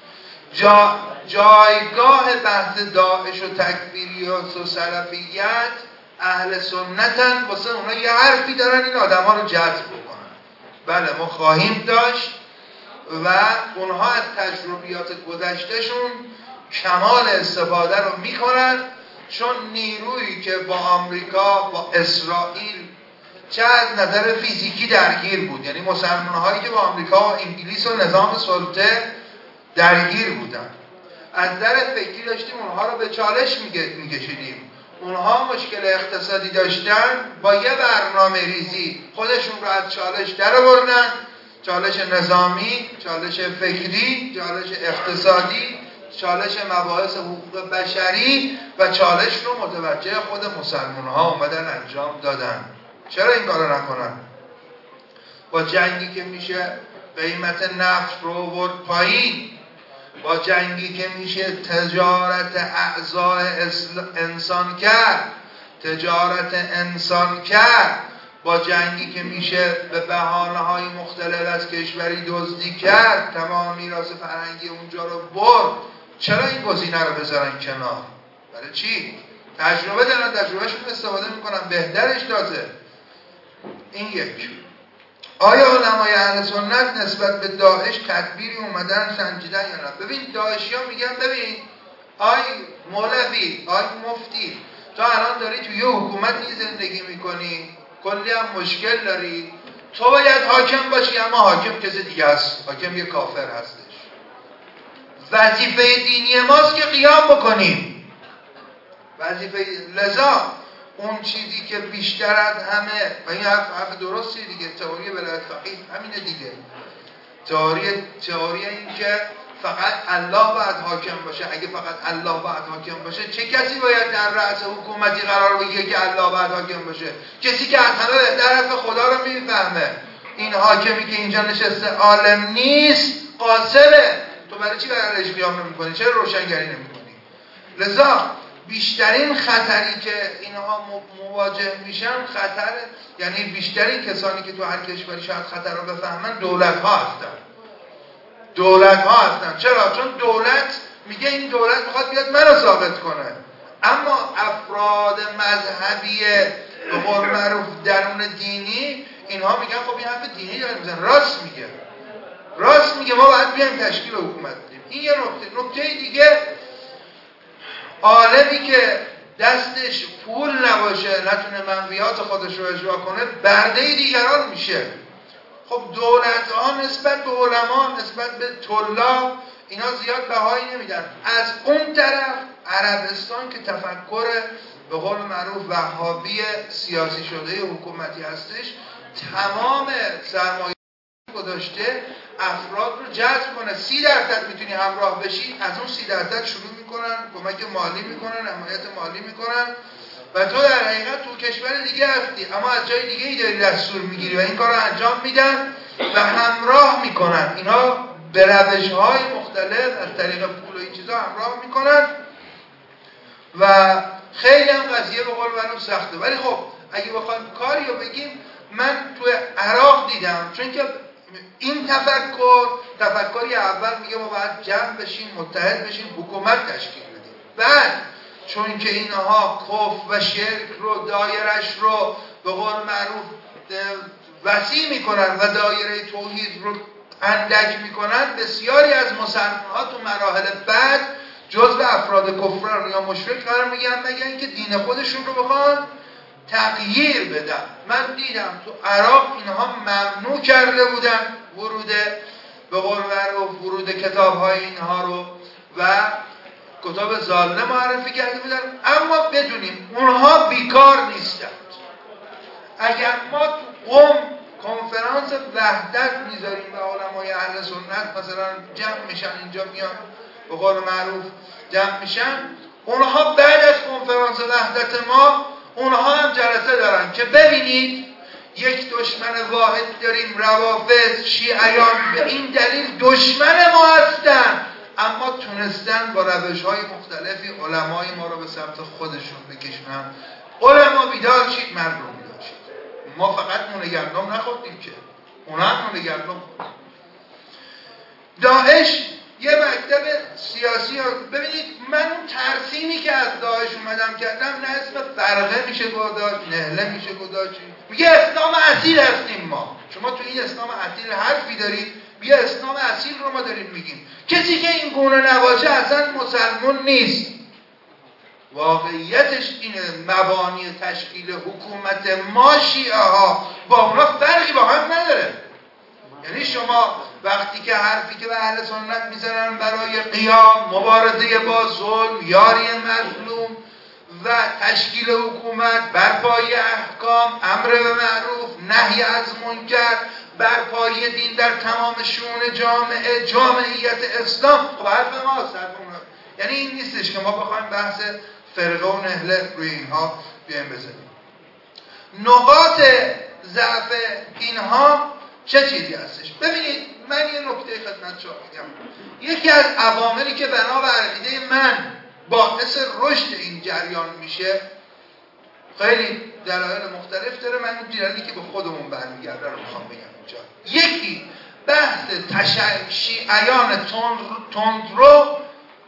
Speaker 1: جایگاه بحث داعش و تکفیریات و سلفیت اهل سنتن، واسه اونا یه حرفی دارن این آدم ها رو جذب بکنن. بله ما خواهیم داشت و اونها از تجربیات گذشتهشون کمال استفاده رو میکنن، چون نیرویی که با آمریکا با اسرائیل چه از نظر فیزیکی درگیر بود، یعنی مسلمان‌هایی که با آمریکا و انگلیس و نظام سلطه درگیر بودن، از نظر فکری داشتیم اونها رو به چالش میکشیدیم. اونها مشکل اقتصادی داشتن، با یه برنامه ریزی خودشون رو از چالش درآوردن، چالش نظامی، چالش فکری، چالش اقتصادی، چالش مباحث حقوق بشری و چالش رو متوجه خود مسلمان ها اومدن انجام دادن. چرا این کارو نکنن؟ با جنگی که میشه قیمت نفت رو برد پایین، با جنگی که میشه تجارت اعضای انسان کرد، تجارت انسان کرد، با جنگی که میشه به بهانه‌های مختلف از کشوری دزدی کرد، تمام میراث فرهنگی اونجا رو برد، چرا این گزینه رو بذارن کنار؟ برای چی؟ تجربه دارن، تجربهشون استفاده میکنن، بهترش تازه. این یک. آیا علمای اهل سنت نسبت به داعش تدبیری اومدن سنجیدن یا نه؟ ببین داعشی ها میگن ببین آی مولوی، آی مفتی، تو الان داری توی حکومتی زندگی میکنی، کلی هم مشکل داری، تو باید حاکم باشی، اما حاکم کسی دیگه است، حاکم یه کافر هستش. وظیفه دینی ماست که قیام بکنیم. وظیفه لذا اون چیزی که بیشتر از همه، و این حرف درستی دیگه، تئوری ولایت فقیه همینه دیگه، تئوری این که فقط الله باید حاکم باشه. اگه فقط الله باید حاکم باشه، چه کسی باید در رأس حکومتی قرار بگیره که الله باید حاکم باشه؟ کسی که از همه بهتر حرف خدا رو میفهمه. این حاکمی که اینجا نشسته عالم نیست، قاصره. تو برای چی برایش قیام نمی‌کنی؟ چرا روشنگری نمی‌کنی؟ لذا بیشترین خطری که اینها مواجه میشن، خطر، یعنی بیشترین کسانی که تو هر کشوری شاید خطر رو بفهمن، دولت ها هستن. چرا؟ چون دولت میگه این دولت میخواد بیاد منو ثابت کنه. اما افراد مذهبی به قول معروف درون دینی، اینها میگن خب این حرف دینی داره میزن، راست میگه ما باید بیایم تشکیل حکومت بدیم. این یه نکته دیگه، عالمی که دستش پول نباشه، نتونه منویات خودش رو اجرا کنه، برده دیگران میشه. خب دولت ها نسبت به علما، نسبت به طلاب، اینا زیاد بهایی نمیدن. از اون طرف عربستان که تفکر به قول معروف وهابی سیاسی شده حکومتی هستش، تمام سرمایه گذاشته افراد رو جذب کنه. 30% میتونی همراه بشی، از اون 30% شروع میکنن کمک مالی میکنن، حمایت مالی میکنن، و تو در حقیقت تو کشور دیگه هستی اما از جای دیگه ای داری دستور میگیری و این کار رو انجام میدن و همراه میکنن. اینا به روش های مختلف از طریق پول و این چیزا همراه میکنن و خیلی هم قضیه به قول معروف سخته. ولی خب اگه بخوایم کاری رو بگیم، من تو عراق دیدم، چون که این تفکری اول میگه ما باید جمع بشیم، متحد بشیم، حکومت تشکیل بدیم. بعد چون که اینها کفر و شرک رو، دایرش رو به قول معروف وسیع میکنن و دایره توحید رو اندک میکنن، بسیاری از مسلمان‌ها تو مراحل بعد جزو افراد کفر یا مشرک قرار میگیرن، مگر اینکه دین خودشون رو بخوان تغییر بدن. من دیدم تو عراق اینها ممنوع کرده بودن ورود به قول معروف ورود کتاب‌های اینها رو و کتاب ضاله معرفی کرده بودن، اما بدونیم اونها بیکار نیستند. اگر ما تو قم کنفرانس وحدت میذاریم و علمای اهل سنت مثلا جمع میشن، اینجا میان به قول معروف جمع میشن، اونها بعد از کنفرانس وحدت ما اونها هم جلسه دارن که ببینید یک دشمن واحد داریم، روافض، شیعیان، به این دلیل دشمن ما هستن، اما تونستن با روش‌های مختلفی علمای ما رو به سمت خودشون بکشونن. علما بیدار شید، مردم بیدار شید. ما فقط نون گندم نخوردیم که، اونا هم نون گندم خوردن. داعش یه مکتب سیاسی ببینید، من اون ترسیمی که از داعش اومدم کردم، نه اسم فرقه میشه گذاشت، نهله میشه گذاشت، میگه اسلام اصیل هستیم ما. شما تو این اسلام اصیل حرفی دارید؟ بیا اسلام اصیل رو ما داریم میگیم. کسی که این گونه نباشه اصلا مسلمان نیست. واقعیتش اینه، مبانی تشکیل حکومت ما شیعه ها با اونا فرقی با هم نداره. یعنی شما وقتی که حرفی که به اهل سنت میزنن برای قیام، مبارزه با ظلم، یاری مظلوم و تشکیل حکومت، برپایی احکام، امر به معروف، نهی از منکر، برپایی دین در تمام شؤون جامعه، جامعیت اسلام، خب حرف ماست، یعنی این نیستش که ما بخوایم بحث فرقه و نهله روی اینها بیایم بزنیم. نقاط ضعف اینها چه چیزی هستش؟ ببینید، من یه نکته خدمت شما میگم. یکی از عواملی که بنا بر عقیده من باعث رشد این جریان میشه، خیلی دلایل مختلف داره، من اون دلیلی که به خودمون برمیگرده رو میخوام بگم اینجا. یکی بحث شیعیان تندرو و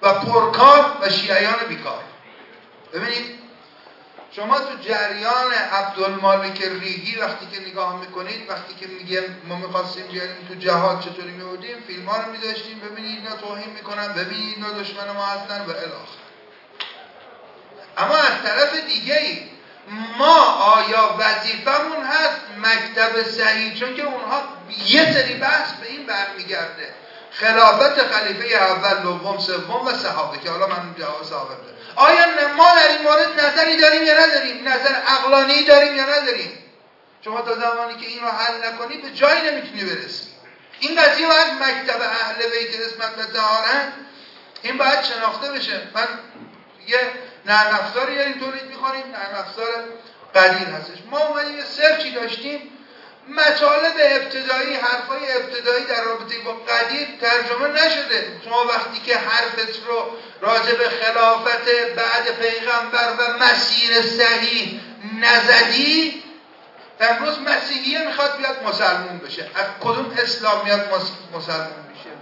Speaker 1: و پرکار و شیعیان بیکار. ببینید شما تو جریان عبدالمالک ریگی وقتی که نگاه میکنید، وقتی که میگه ما میخواستیم بیاریم تو جهاد چطوری میبودیم، فیلم ها رو میداشتیم، ببینید اینا توهین میکنن، ببینید اینا دشمن ما هستن و الاخر. اما از طرف دیگه ما آیا وظیفمون هست مکتب صحیح، چون که اونها یه سری بحث به این برمیگرده خلافت خلیفه اول، دوم، سوم و صحابه، که حالا من جواب صحابه بدم. آیا ما در این مورد نظری داریم یا نداریم؟ نظر عقلانی داریم یا نداریم؟ شما تا زمانی که این رو حل نکنی به جایی نمیتونی برسی. این قضیه باید مکتب اهل بیت اسمت و طهارت این باید شناخته بشه. من یه نرم افزاری داریم تولید می‌کنیم، نرم افزار قدیر هستش. ما اومدیم یه سرچی داشتیم، مطالب ابتدایی، حرفای ابتدایی در رابطه با قدیر ترجمه نشده. شما وقتی که حرفت رو راجع به خلافت بعد پیغمبر و مسیر صحیح نزدی، امروز مسیحیه میخواد بیاد مسلمون بشه. از کدوم اسلام میاد مسلمون میشه؟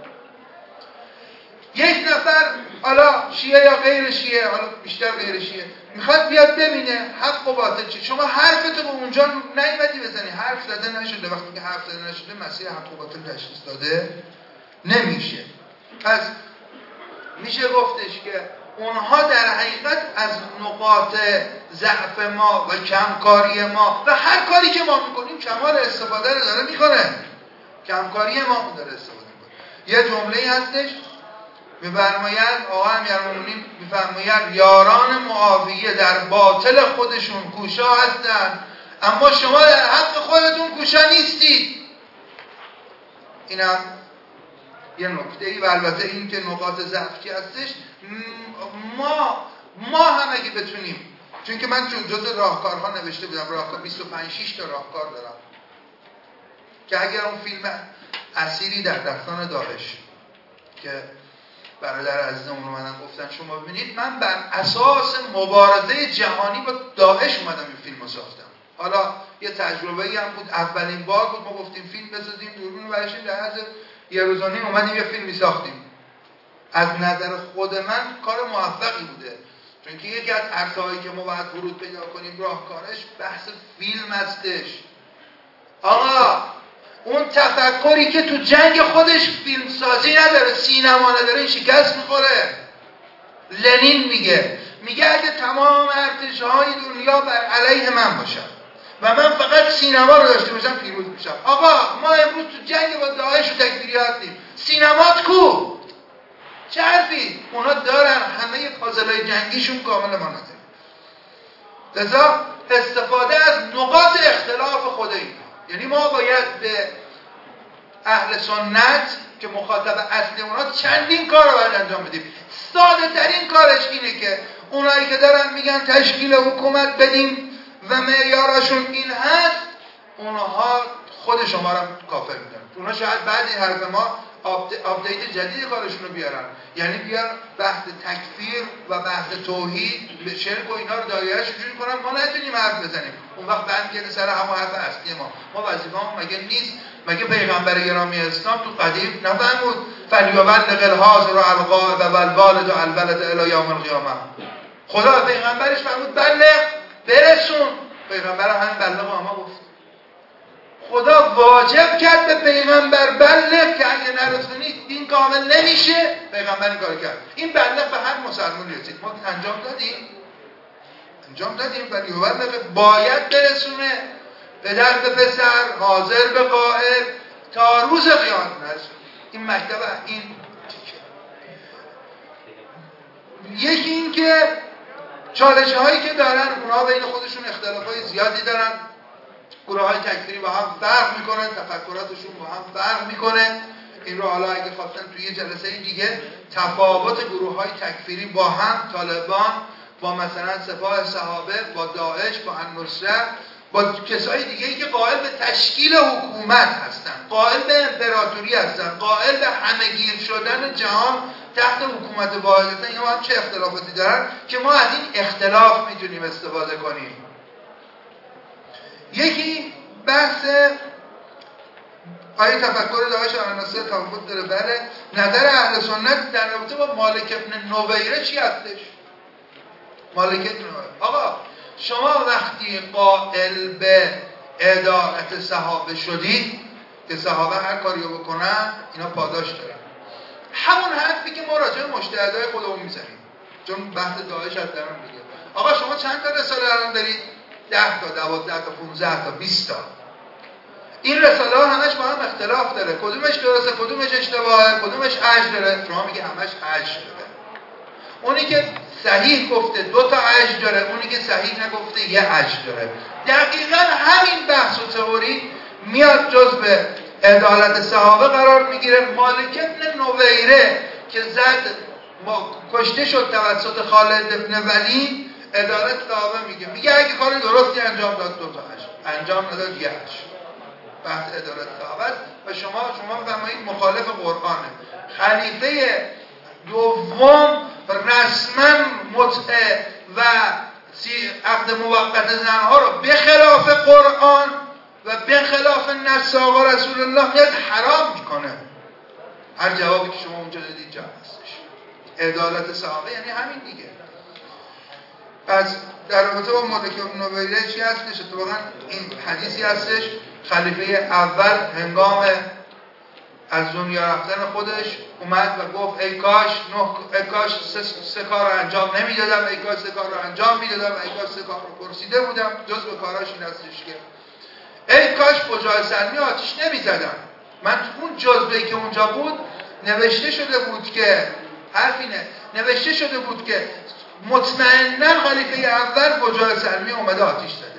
Speaker 1: یک نفر، حالا شیعه یا غیر شیعه، حالا بیشتر غیر شیعه، میخواد بیاد ببینه حق و باطل چیه. شما حرفتو به اونجا نیومدی بزنی، حرف زده نشده. وقتی که حرف زده نشده مسیر حق و باطل تشخیص داده نمیشه. پس میشه گفتش که اونها در حقیقت از نقاط ضعف ما و کمکاری ما و هر کاری که ما میکنیم کمال استفاده رو داره میکنه، کمکاری ما داره استفاده میکنه. یه جمله‌ای هستش می‌فرماید آقا امیرالمومنین می‌فرماید یاران معاویه در باطل خودشون کوشا هستند، اما شما در حق خودتون کوشا نیستید. اینم یه نکته‌ای. و البته این که نقاط ضعف چی هستش، ما هم اگه بتونیم، چون که من جزء راهکارها نوشته بودم، راهکار 25-6 تا راهکار دارم که اگر اون فیلم اسیری در دستان داعش که برادر عزیزمون اومدن گفتن شما ببینید، من بر اساس مبارزه جهانی با داعش اومدم این فیلمو ساختم. حالا یه تجربه‌ای هم بود، اولین بار بود ما گفتیم فیلم بسازیم، دوربین رو برشیم در عرض یه روز و نیم اومدیم یه فیلمی ساختیم. از نظر خود من کار موفقی بوده، چون که یکی از عرصه‌هایی که ما باید ورود پیدا کنیم راهکارش بحث فیلم هستش. آقا اون تفکری که تو جنگ خودش فیلمسازی نداره، سینما نداره، شکست میخوره. لنین میگه اگه تمام ارتشهای دنیا بر علیه من باشن و من فقط سینما رو داشته باشم پیروز میشم. آقا ما امروز تو جنگ با داعش و تکفیری هستیم، سینمات کو؟ چه حرفی؟ اونا دارن همه پازلای جنگیشون کامل ما نداره. لذا استفاده از نقاط اختلاف خود اینها، یعنی ما باید به اهل سنت که مخاطب اصلی اونا چندین کار رو باید انجام بدیم. ساده ترین کارش اینه که اونایی که دارن میگن تشکیل حکومت بدیم و معیارشون این هست، اونها خود شما رو کافر میدن. اونها شاید بعد این حرف ما آپدیت جدید کارشون رو بیارن، یعنی بیار بحث تکفیر و بحث توحید به شرک و اینا رو دایره‌اش جوری کنن ما نتونیم حرف بزنیم. اون وقت برمیگرده سر همون حرف اصلی ما وظیفه‌مون مگه نیست؟ مگه پیغمبر گرامی اسلام تو قدیم نفرمود فلیبلغ الحاضر الغائب والوالد الولد الی یوم القیامه؟ خدا پیغمبرش فرمود بلغ، برسون. پیغمبر هم بلغ ما گفت. خدا واجب کرد به پیغمبر بلغ که اگه نرسونید دین کامل نمیشه. پیغمبر این کار کرد. این بلغ به هر مسلمانی رسید. ما انجام دادیم ولی باید برسونه پدر به پسر، حاضر به غائب، تا روز قیامت نرسونه. این مکتب این یکی این که چالش هایی که دارن اونها بین خودشون اختلاف های زیادی دارن، گروه های تکفیری با هم فرق میکنن، تفکراتشون با هم فرق میکنه. این رو حالا اگه خواستن توی یه جلسه دیگه تفاوت گروه های تکفیری با هم، طالبان با مثلا سپاه صحابه، با داعش، با النصره، با کسای دیگه ای که قائل به تشکیل حکومت هستن، قائل به امپراتوری هستن، قائل به همه‌گیر شدن جهان تحت حکومت واحد هستن، اینا هم چه اختلافاتی دارن که ما از این اختلاف میتونیم استفاده کنیم. یکی بحث آیا تفکر داعش عناصر تفاوت داره؟ بله. نظر اهل سنت در رابطه با مالک ابن نویره چی هستش؟ مالک ابن نویره، آقا شما وقتی قائل به عدالت صحابه شدید که صحابه هر کاری رو بکنن اینا پاداش دارن، همون حرفی که ما راجع به مجتهدای خودمون میزنیم، چون بحث داعش از درون میگه. آقا شما چند تا رساله الان دارید؟ 10 تا، 12 تا، 15 تا، 20 تا. این رساله ها همش با هم اختلاف داره، کدومش درسته، کدومش اشتباهه، کدومش عجز داره. شما میگه همش عجز داره. اونی که صحیح گفته 2 تا عجز داره، اونی که صحیح نگفته 1 عجز داره. دقیقاً همین بحث و تئوری میاد جزء عدالت صحابه قرار میگیره. مالک ابن نویره که کشته شد توسط خالد ابن ولید، عدالت صحابه میگه اگه کار درستی انجام داد 2 تا عجز، انجام نداد 1 عجز. بحث عدالت صحابه و شما بفرمایید مخالف قرآنه. خلیفه دوم رسما متعه و عقد موقت زنها رو به خلاف قرآن و به خلاف نص آقا رسول الله میاد حرام میکنه. هر جوابی که شما اونجا دادید جا هستش. عدالت صحابه یعنی همین دیگه. پس در رابطه با مالک ابن نویره چی هستش؟ اتفاقا این حدیثی هستش خلیفه اول هنگام از دنیا رفتن خودش اومد و گفت ای کاش 3 کار رو انجام نمیدادم، ای کاش 3 کار رو انجام میدادم، ای کاش 3 کار رو پرسیده بودم. جزء کاراش این هستش که ای کاش فجاع سلمی آتیش نمیزدم. من تو اون جزوه‌ای که اونجا بود نوشته شده بود که حرفینه، نوشته شده بود که مطمئناً خلیفه اول فجاع سلمی اومده آتیش زده.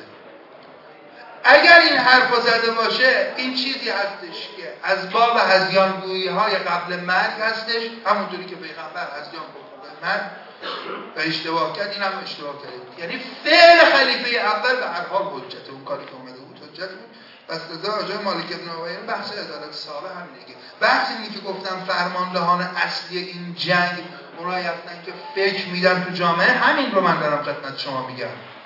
Speaker 1: اگر این حرفو زده باشه این چیزی هستش که از باب هذیانگویی های قبل مرگ هستش، همونطوری که پیغمبر هذیان گفت مرگ و اشتباه کرد، این هم اشتباه کرد. یعنی فعل خلیفه اول به هر حال حجته، اون کاری که اومده بود حجت بود. پس راجع به مالک ابن نویره بحث عدالت صحابه همین دیگه. بحث اینه که گفتم فرماندهان اصلی این جنگ اونایی هستن که فکر میدن تو جامعه، همین رو من دارم خدمت شما میگم.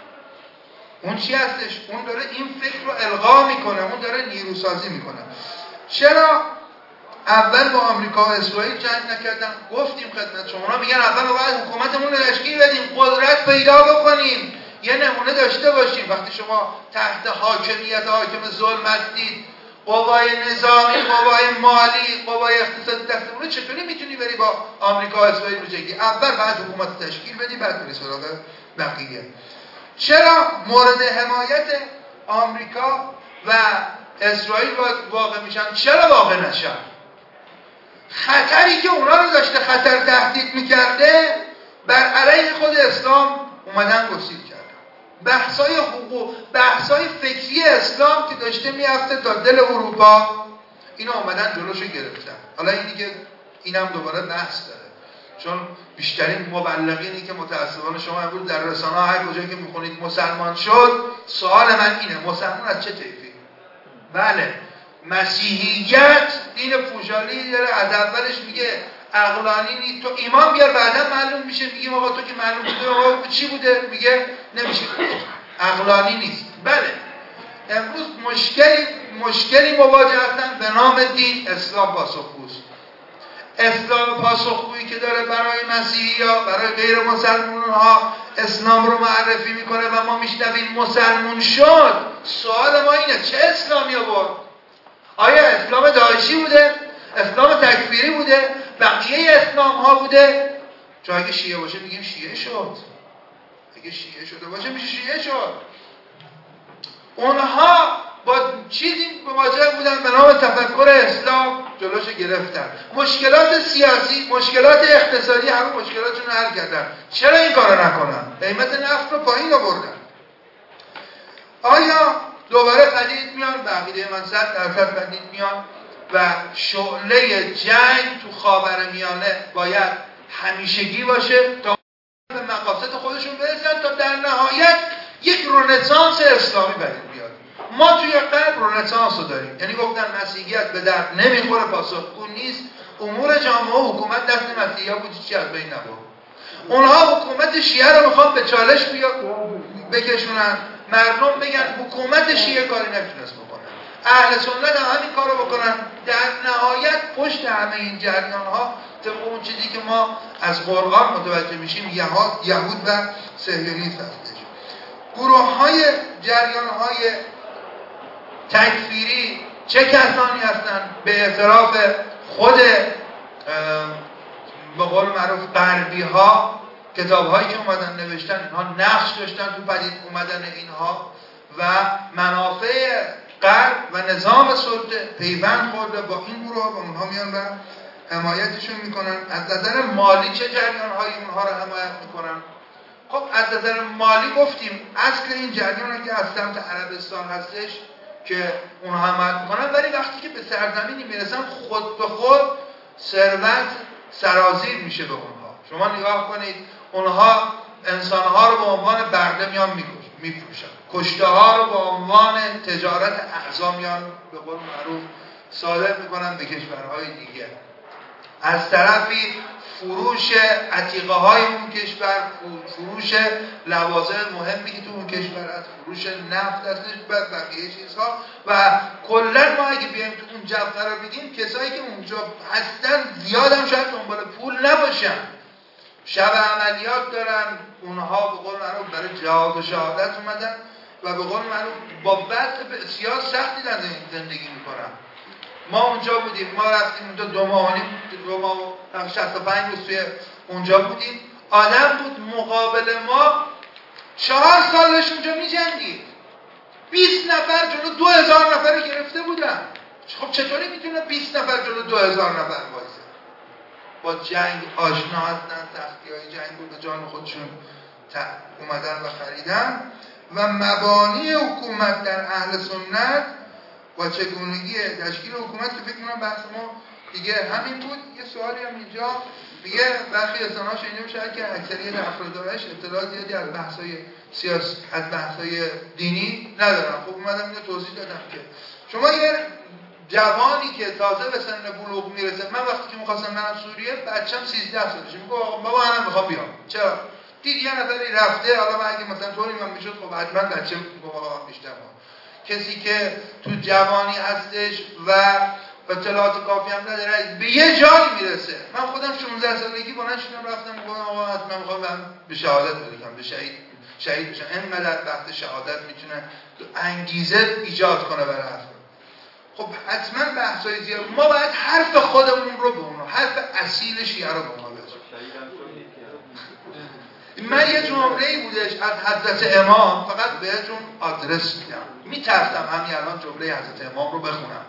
Speaker 1: اون چی هستش؟ اون داره این فکر رو القا میکنه، اون داره نیروسازی میکنه. چرا اول با آمریکا و اسرائیل جنگ نکردن؟ گفتیم خدمت شما، میگن اول باید حکومتمون رو تشکیل بدیم، قدرت پیدا بکنیم، یه نمونه داشته باشیم. وقتی شما تحت حاکمیت حاکم ظلم هستید، قوای نظامی، قوای مالی، قوای اقتصادی دستمونه، چطوری میتونی بری با آمریکا و اسرائیل رو جنگی؟ اول باید حکومت تشکیل بدی، بعد بری سراغ بقیه. چرا مورد حمایت آمریکا و اسرائیل واقع میشن؟ چرا واقع نشن؟ خطری که اونا رو داشته خطر تهدید میکرده بر علیه خود اسلام اومدن گسیل کردن. بحثای حقوق، بحثای فکری اسلام که داشته میافته تا دل اروپا، اینا اومدن جلوشو گرفتن. حالا این دیگه اینم دوباره بحث داره، چون بیشترین مبلغینی که متأسفانه شما امروز در رسانه ها هر کجایی که میخونید مسلمان شد، سوال من اینه مسلمان از چه طیفی؟ بله، مسیحیت دین پوشالی داره، از اولش میگه عقلانی نیست، تو ایمان بیار بعدا معلوم میشه. میگیم آقا تو که معلوم بوده آقا چی بوده؟ میگه نمیشه، عقلانی نیست. بله، امروز مشکلی مواجه هستن به نام دین. اسلام پاسخگوست. اسلام پاسخگویی که داره برای مسیحی‌ها، برای غیر مسلمان‌ها اسلام رو معرفی میکنه و ما میشنویم مسلمون شد. سوال ما اینه چه اسلامی آورد؟ آیا اسلام داعشی بوده؟ اسلام تکفیری بوده؟ بقیه اسلام ها بوده؟ چون اگه شیعه باشه میگیم شیعه شد، اگه شیعه شده باشه میشه شیعه شد. اونها با چیزی مواجه بودن به نام تفکر اسلام، جلوش گرفتن. مشکلات سیاسی، مشکلات اقتصادی، همه مشکلاتشون رو حل کردن. چرا این کارو نکنن؟ قیمت نفت رو پایین آوردن. آیا دوباره پدید میان؟ به عقیده من 100% پدید میان و شعله جنگ تو خاورمیانه باید همیشگی باشه تا به مقاصد خودشون برسن، تا در نهایت یک رنسانس اسلامی پدید بیاد. ما توی غرب رنسانس رو داریم، یعنی گفتن مسیحیت به درد نمیخوره، پاسخگو نیست، امور جامعه و حکومت دست مسیحی‌ها بود، چیزی از بین نبرد. اونها حکومت شیعه رو میخوان به چالش بکشونن، مردم بگن حکومت شیعه کاری نمیتونست بکنه. اهل سنت هم همین کارو بکنن. در نهایت پشت همه این جریان ها طبق اون چیزی که ما از قرآن متوجه میشیم یهود و صهیونیسم هستش. گروه های جریان های تکفیری چه کسانی هستند؟ به اعتراف خود به قول معروف غربی ها، کتاب هایی که اومدن نوشتن، اینها نقش داشتن تو پدید اومدن اینها و منافع غرب و نظام سلطه پیوند خورده با این گروه ها و اونها میان و حمایتشون میکنن. از نظر مالی چه جریان هایی اونها رو حمایت میکنن؟ خب از نظر مالی گفتیم اصل این جریان که از سمت عربستان هستش که اونها حمایت میکنن، ولی وقتی که به سرزمینی میرسن خود به خود ثروت سرازیر میشه به اونها. شما نگاه کنید، اونها انسانها رو به عنوان برده میان میفروشن، کشته ها رو به عنوان تجارت اعضا میان به قول معروف صادر میکنن به کشورهای دیگه. از طرفی فروش عتیقه های اون کشور، فروش لوازم مهمی که تو اون کشور هست، فروش نفت هستش و بقیه چیزها. و کلا ما اگه بیایم تو اون جو قرار بگیم، کسایی که اونجا هستن زیاد هم شاید دنبال پول نباشن، شب عملیات دارن، اونها به قول معروف برای جهاد و شهادت اومدن و به قول معروف با وضع بسیار سختی در زندگی میکنن. ما اونجا بودیم، ما رفتیم اونجا 2 ماه و 65 روز توی اونجا بودیم. آدم بود مقابل ما 4 سالش اونجا می‌جنگید، 20 نفر جلو 2000 نفر گرفته بودن. خب چطوری میتونه 20 نفر جلو 2000 نفر وایسه؟ با جنگ آشنا هستن، سختی‌های جنگ رو به جان خودشون اومدن و خریدن. و مبانی حکومت در اهل سنت و چگونگی تشکیل حکومت که فکر کنم بحث ما دیگه همین بود. یه سوالی هم اینجا دیگه برخی انسان‌ها شنیده شاید که اکثریت افرادش اطلاع زیادی از بحث‌های سیاسی، از بحث‌های دینی ندارن. خب اومدم اینو توضیح دادم که شما یه جوانی که تازه به سن بلوغ میرسه، من وقتی که می‌خواستم برم سوریه بچه‌م 13 سالشه، میگه بابا منم می‌خوام بیام. چرا؟ دید یه نفری رفته، حالا من اگه مثلا طوری من میشد خب حتما بچه‌م بابا بیشتر. کسی که تو جوانی هستش و اطلاعات کافی هم نداره به یه جایی میرسه. من خودم 16 سالگی بلند شدم رفتم گفتم آقا حتما میخوام به شهادت برسم، به شهید بشم. اینقدر وقت شهادت میتونه انگیزه ایجاد کنه برای افراد. خب حتما بحثای زیاد، ما باید حرف خودمون رو به اونها، حرف اصیل شیعه رو به اونها بزنیم. من یه جمله‌ای بودش از حضرت امام، فقط بهتون آدرس میدم، میترسم همین الان جمله حضرت امام رو بخونم.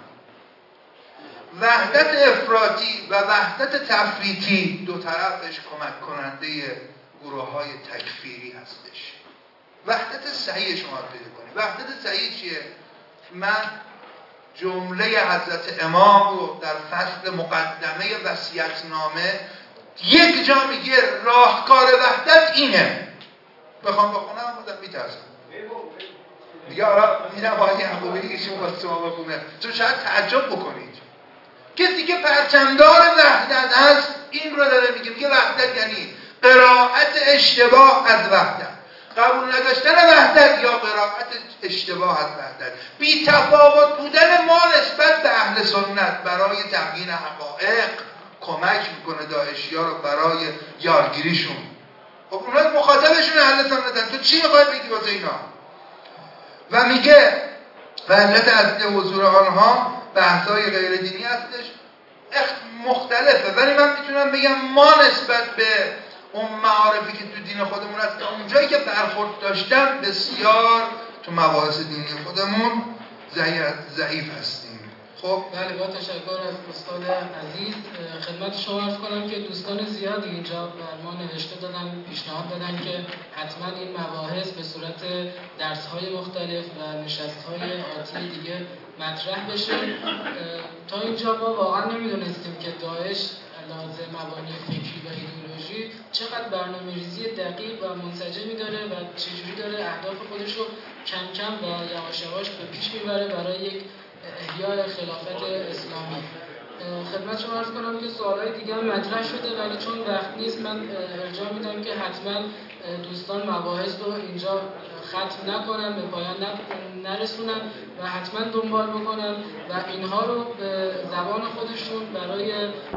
Speaker 1: وحدت افراطی و وحدت تفریطی دو طرفش کمک کننده گروه‌های تکفیری هستش. وحدت صحیح شما پیدا کنید. وحدت صحیح چیه؟ من جمله حضرت امام رو در فصل مقدمه وصیت‌نامه یک جا میگه راهکار وحدت اینه. بخوام بخونم خودم میترسم. میگه آره میرم آقای یعقوبی که شما شما بخونه، چون شاید تعجب بکنید. کسی که پرچمدار وحدت هست این رو داره میگه وحدت یعنی قرائت اشتباه از وحدت، قبول نداشتن وحدت یا قرائت اشتباه از وحدت، بی تفاوت بودن ما نسبت به اهل سنت برای تبیین حقایق کمک میکنه داعشی‌ها رو برای یارگیریشون. خب اونها مخاطبشون اهل سنتن، تو چی میخوای بگی واسه اینا؟ و میگه وحدت اصلی حضور آنها بحث‌های غیر دینی هستش، مختلفه، ولی من میتونم بگم ما نسبت به اون معارفی که تو دین خودمون هست، اونجایی که برخورد داشتن بسیار تو مباحث دینی خودمون ضعیف هستیم. خب
Speaker 2: بله، با تشکر از استاد عزیز. خدمت شما عرض کنم که دوستان زیادی اینجا بر ما نوشته دادن، پیشنهاد دادن که حتما این مباحث به صورت درس‌های مختلف و نشست‌های آتی دیگه مطرح بشه. تا اینجا ما واقعا نمیدونستیم که داعش لازم مبانی فکری و ایدئولوژی چقدر برنامه‌ریزی دقیق و منسجمی داره و چجوری داره اهداف خودش رو کم کم و یواش یواش به پیش میبره برای یک احیای خلافت اسلامی. خدمت شما عرض کنم که سوالای دیگه هم مطرح شده ولی چون وقت نیست من ارجاع میدم که حتما دوستان مباحث رو اینجا ختم نکنن، به پایان نرسونن و حتما دنبال بکنن و اینها رو به زبان خودشون برای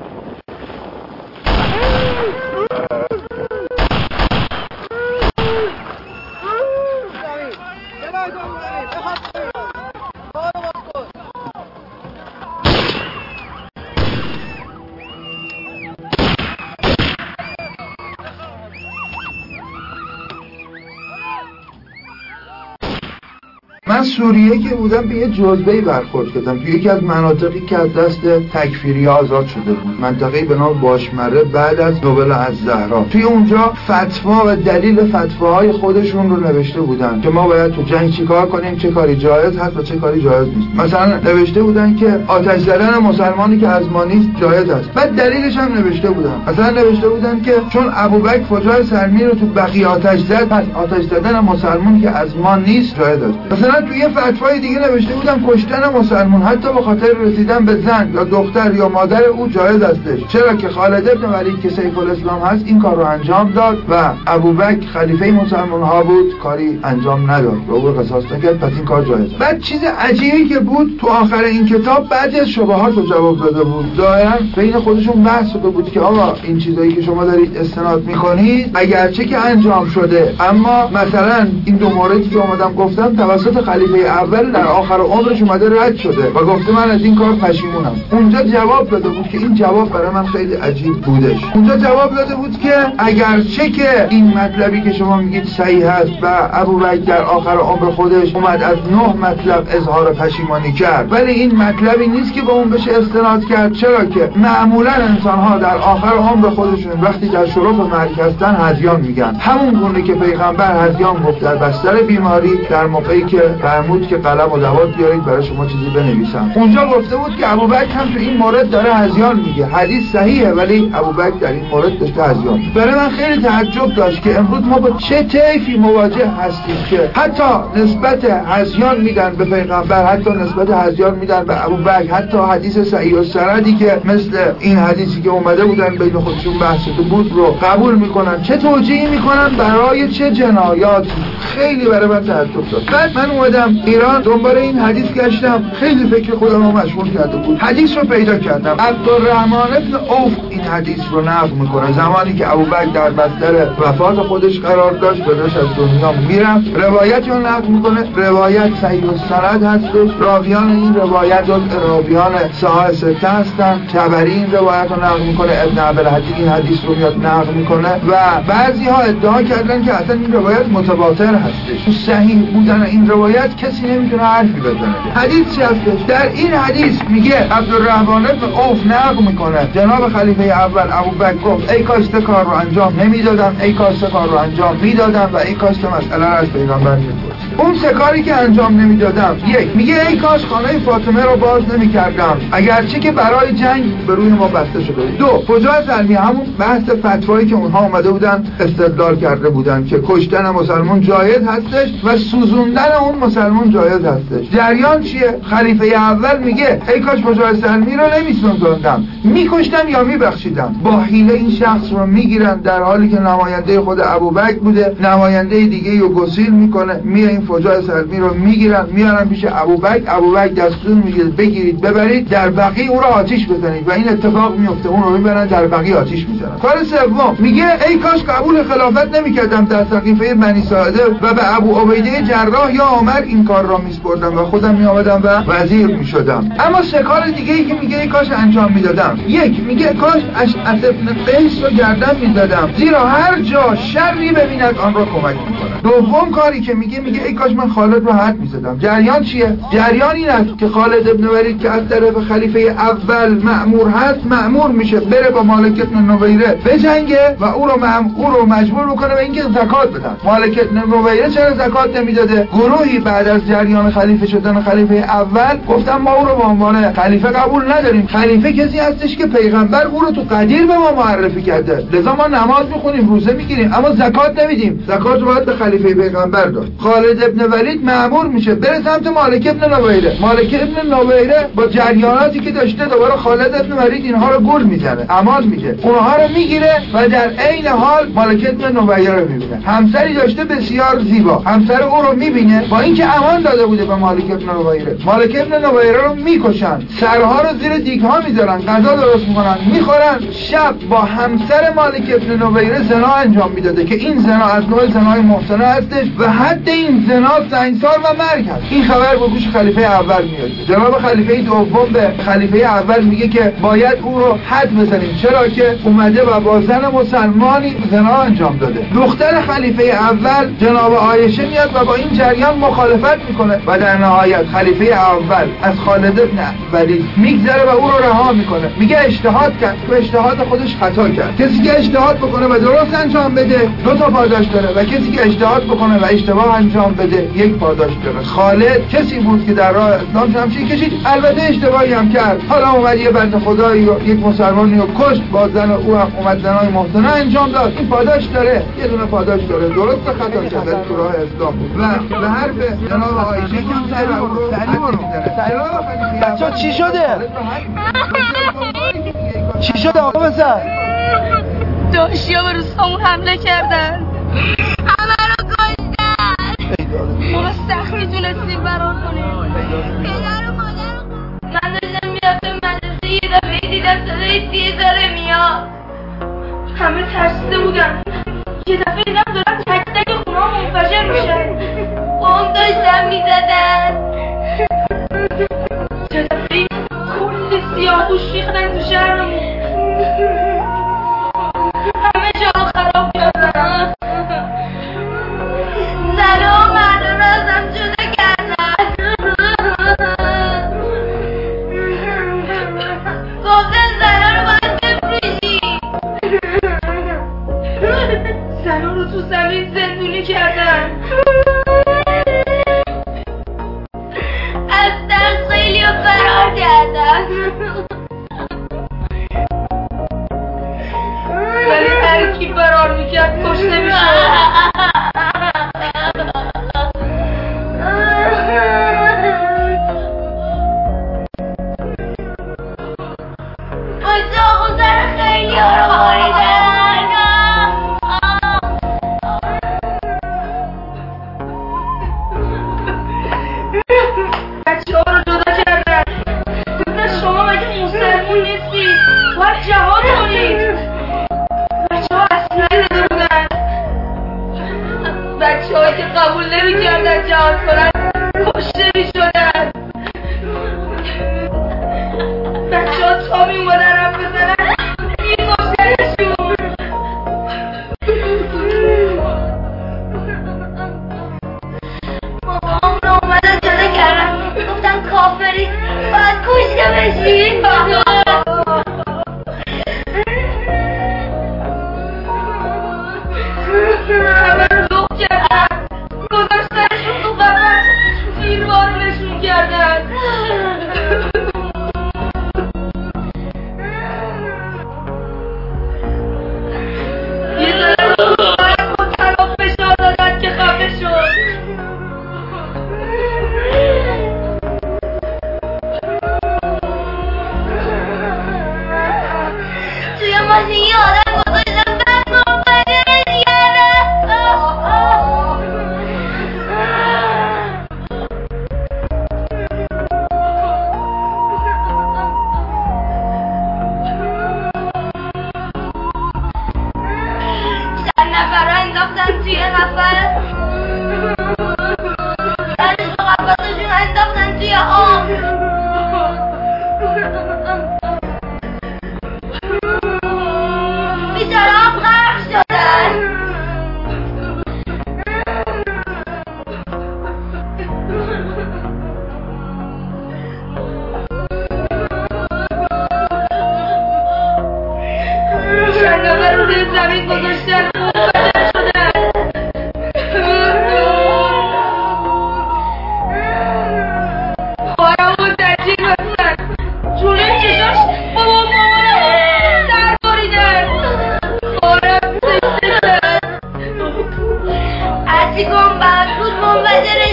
Speaker 1: من سوریه که بودم به یه جزبه‌ای برخورد کردم توی یکی از مناطقی که از دست تکفیری آزاد شده بود، منطقه‌ای به نام باشمره بعد از نوبل الزهرا. توی اونجا فتوا و دلیل فتواهای خودشون رو نوشته بودن که ما باید تو جنگ چیکار کنیم، چه کاری جایز هست و چه کاری جایز نیست. مثلا نوشته بودن که آتش زدن مسلمانی که از ما نیست جایز است. بعد دلیلش هم نوشته بودن. مثلا نوشته بودن که چون ابوبکر فجاع سلمی رو تو بقیه آتش زد، پس آتش زدن مسلمان که از ما نیست جایز است. مثلا توی یه فتوای دیگه نوشته بودن کشتن مسلمان حتی به خاطر رسیدن به زن یا دختر یا مادر او جایز استش، چرا که خالد ابن ولید که سیف الاسلام هست این کار رو انجام داد و ابوبکر خلیفه مسلمان ها بود کاری انجام نداد و او قصاص نکرد، پس این کار جایز. بعد چیز عجیبی که بود تو آخر این کتاب بعضی از شبهات رو جواب داده بود. ظاهرا بین خودشون بحث شده بود که آقا این چیزایی که شما دارید استناد میکنید اگرچه که انجام شده اما مثلا این دو موردی که اومدم گفتم توسط خلیفه اول در آخر عمرش اومده رد شده و گفته من از این کار پشیمونم. اونجا جواب داده بود که این جواب برای من خیلی عجیب بودش. اونجا جواب داده بود که اگرچه که این مطلبی که شما میگید صحیح است و ابوبکر در آخر عمر خودش اومد از 9 مطلب اظهار پشیمانی کرد، ولی این مطلبی نیست که به اون بشه استناد کرد، چرا که معمولا انسان‌ها در آخر عمر خودشون وقتی در شرف مرگ هستن هذیان میگن، همون گونه که پیغمبر هذیان گفت در بستر بیماری در موقعی که فرمود که قلم و دوات بیارید برای شما چیزی بنویسم. اونجا گفته بود که ابوبکر هم تو این مورد داره هذیان میگه. حدیث صحیحه ولی ابوبکر در این مورد داشته هذیان. برای من خیلی تعجب داشت که امروز ما با چه طیفی مواجه هستیم که حتی نسبت هذیان میدن به پیغمبر، حتی نسبت هذیان میدن به ابوبکر، حتی حدیث صحیح و سندی که مثل این حدیثی که اومده بودن بین خودشون بحث بود رو قبول میکنن، چه توجیهی میکنن برای چه جنایاتی. خیلی برای من تعجب داشت. بعد من اومدم ایران دنبال این حدیث گشتم، خیلی فکر خودم رو مشغول کرده بود. حدیث رو پیدا کردم. عبدالرحمن ابن عوف این حدیث رو نقل میکنه زمانی که ابوبکر در بستر وفات خودش قرار داشت و داشت از دنیا میرفت. روایتی رو نقل میکنه، روایت صحیح السند هستش، راویان این روایت راویان صحاح سته هستن. طبری این روایت رو نقل میکنه، ابن عبدالحدید این حدیث رو میاد نقل میکنه و بعضی ها ادعا کردن که اصلا این روایت متواتر هستش. صحیح بودن این روایت کسی نمیتونه حرفی بزنه. حدیث چی هستش؟ در این حدیث میگه عبدالرحمن بن عوف نقل میکنه جناب خلیفه اول ابوبکر گفت ای کاش کار رو انجام نمیدادم، ای کاش کار رو انجام میدادم و ای کاش مسئله رو از پیغمبر میپرسیدم. اون سه کاری که انجام نمیدادم، یک میگه ای کاش خانه فاطمه رو باز نمیکردم اگرچه که برای جنگ به روی ما بسته شده. دو فجاع سلمی، همون بحث فتوایی که اونها اومده بودن استدلال کرده بودن که کشتن مسلمان جایز هستش و سوزوندن اون مسلمان جایز هستش. جریان چیه؟ خلیفه اول میگه ای کاش فجاع سلمی رو نمیسوزوندم، میکشتم یا میبخشیدم. با حیله این شخص رو میگیرن در حالی که نماینده خود ابوبکر بوده، نماینده دیگه رو گسیل میکنه، میه این فجاع سلمی رو میگیرن میارن پیش ابوبکر دستور میگه بگیرید ببرید در بقیع او رو آتش بزنید و این اتفاق میفته، اون رو میبرن در بقیع آتش میزنن. کار سوم میگه ای کاش قبول خلافت نمیکردم در سقیفه بنی ساعده و به ابو عبیده جراح یا عمر این کار را میسپردم و خودم میآمدم و وزیر میشدم. اما سه کار دیگه ای که میگه ای کاش انجام میدادم، یک میگه کاش اشعث ابن قیس رو گردن میزدم زیرا هر جا شری ببیند آن را کمک میکنه. دوم کاری که میگه ای کاش من خالد رو حد میزدم. جریان چیه؟ جریان این است که خالد ابن ولید که از طرف خلیفه اول مأمور هست، مأمور میشه بره با مالک ابن نویره بجنگه و او رو مجبور بکنه به اینکه زکات بدن. مالک ابن نویره چرا زکات نمیداده؟ گروهی بعد از جریان خلیفه شدن خلیفه اول گفتن ما او رو به عنوان خلیفه قبول نداریم. خلیفه کسی هستش که پیغمبر او رو تو قدیر به ما معرفی کرده، لذا ما نماز میخونیم، روزه میگیریم، اما زکات نمیدیم. زکات رو باید به خلیفه پیغمبر داد. خالد ابن ولید مأمور میشه بره سمت مالک ابن نویره. مالک ابن نویره با جریاناتی که داشته دوباره خالد ابن ولید اینها رو گول میزنه، امان میگه، اونها رو میگیره و در عین حال مالک ابن نویره رو میبینه. همسری داشته بسیار زیبا، همسر اون رو میبینه، با اینکه امان داده بوده به مالک ابن نویره، مالک ابن نویره رو میکشن، سرها رو زیر دیگ ها میذارن، غذا درست میکنن میخورن. شب با همسر مالک ابن نویره زنا انجام میداده که این زنا از نوع زنای محسنه هستش و حد این زنا سنگسار و مرگ هست. این خبر به گوش خلیفه اول میاد. جناب خلیفه دوم به خلیفه اول میگه که باید او رو حد بزنیم، چرا که اومده و با زن مسلمانی زنا انجام داده. دختر خلیفه اول جناب عایشه میاد و با این جریان مخالفت میکنه و در نهایت خلیفه اول از خالد بن ولید میگذره و او رو رها میکنه. میگه اجتهاد کرد و اجتهاد خودش خطا کرد. کسی که اجتهاد بکنه و درست انجام بده 2 تا پاداش داره و کسی که اجتهاد بکنه و اشتباه انجام بده 1 پاداش داره. خالد کسی بود که در راه اسلام شمشیر کشید، البته اشتباهی هم کرد. حالا اومد یه بنده خدایی و یک مسلمانی رو کشت، با زن او هم اومد زنای محسنه انجام داد. این پاداش داره، یه دونه پاداش داره، درست خطا کرد تو راه اسلام و به حرف جناب عایشه که سر او رو
Speaker 6: بچه‌ها چی شده؟ چی شده آقا بسر؟
Speaker 7: داشتیا به روستامون حمله کردن، همه رو کشتن. ما سختی تونستیم فرار کنیم. پدر و مادر من داشتم میرفتم مدرسه، یه دفعه دیدم صدای تیر داره میاد، همه ترسیده بودن. یه دفعه دیدم دارم تک تک خونه ها منفجر میشن، بمب داشتن میزدن. یه دفعه کل سیاهوش ریختن تو شهرمون، همه جا خراب کردن. زنه و مردم ازم جدا کردن، گفتن زنه رو باید بفروشی. زنه رو تو زمین زندونی کردن، از ترس خیلی رو فرار کردن. ولی هر کی فرار میکرد کشته میشد. اجاق و سر خیلی ها رو باریدن. بچه ها رو جدا کردن، گفتن شما مگه مسلمون نیستید، باید جهاد کنید. بچه ها اسلحه داده بودن، بچه هایی که قبول نمی کردن جهاد کنن کشته می شدن. بچه ها تا می اومدن رفت بزنن می کشتنشون. مامان رو اومدن جدا کردن، گفتن کافری باید کشته بشید. همه رو لوک کردن، گذاشتنشون تو قبر، تیر بارونشون کردن. یه داره رو باید با طلاق فشار دادن که خفه شد. توی ماشین یه آدم گذاشتن بس منفجرش کردن. چند نفر رو انداختن توی قفس، بعدش با قفسشون انداختن توی آب. بیچاره آب غرق شدن. چند نفر رو زیر زمین گذاشتن، منفجر شدن. خواهرمون ترجیح بستن، جلوی چشاش بابا مامانمون در باریدن. خواهرم سکته شد، هرچی گم بود منفجرش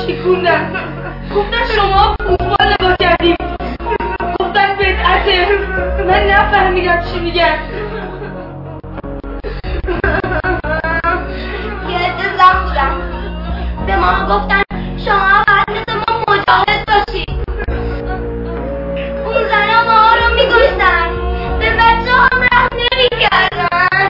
Speaker 7: شکوندن، گفتن شما فوتبال نگاه کردیم، گفتن بدعته. من نفهمیدم چی میگن. یه عده زن بودن به ما گفتن شما باید مثل ما مجاهد باشید. اون زن ها ما رو میگوشتن، به بچه هم رحم نمیکردن.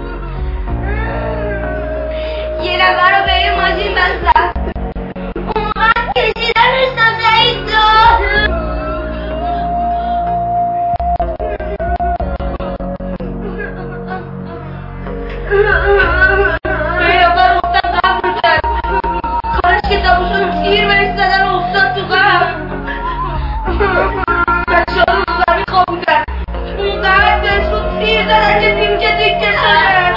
Speaker 7: یه نفر رو به یه ماشین بستن، اونقدر کشیدنش تا شهید شد. یه نفر افتاد قبر کرد، کارش کتابشون تیر بهش زدن و افتاد تو قبر. بچه ها رو زمین خوابوندن، اونقدر بهشون تیر زدن که تیکه تیکه شدن.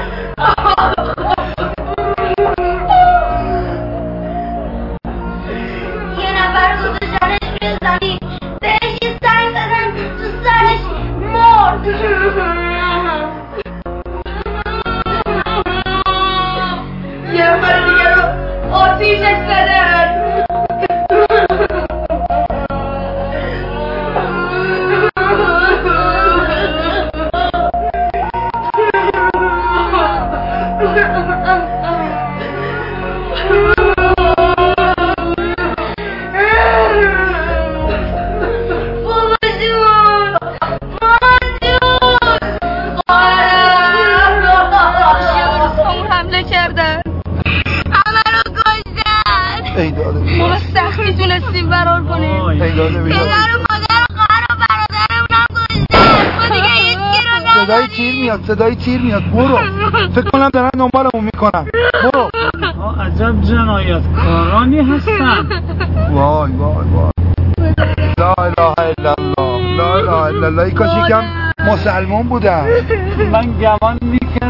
Speaker 7: یه نفر رو گذاشتنش روی زمین، بهش یه سنگ زدن تو سرش، مرد. یه نفر دیگه رو آتیشش زدن. ما سختی تونستیم فرار کنیم. پدر و مادر و خواهر و برادرمونم کشتن. ما دیگه هیچکی رو نداریم.
Speaker 6: صدای تیر میاد، صدای تیر میاد. برو، فکر کنم دارن دنبالمون میکنن. برو.
Speaker 8: عجب جنایتکارانی هستن.
Speaker 6: وای وای وای. لا اله الا الله، لا اله الا الله. ای کاش یکم مسلمان بودن.
Speaker 8: من گمان میکنم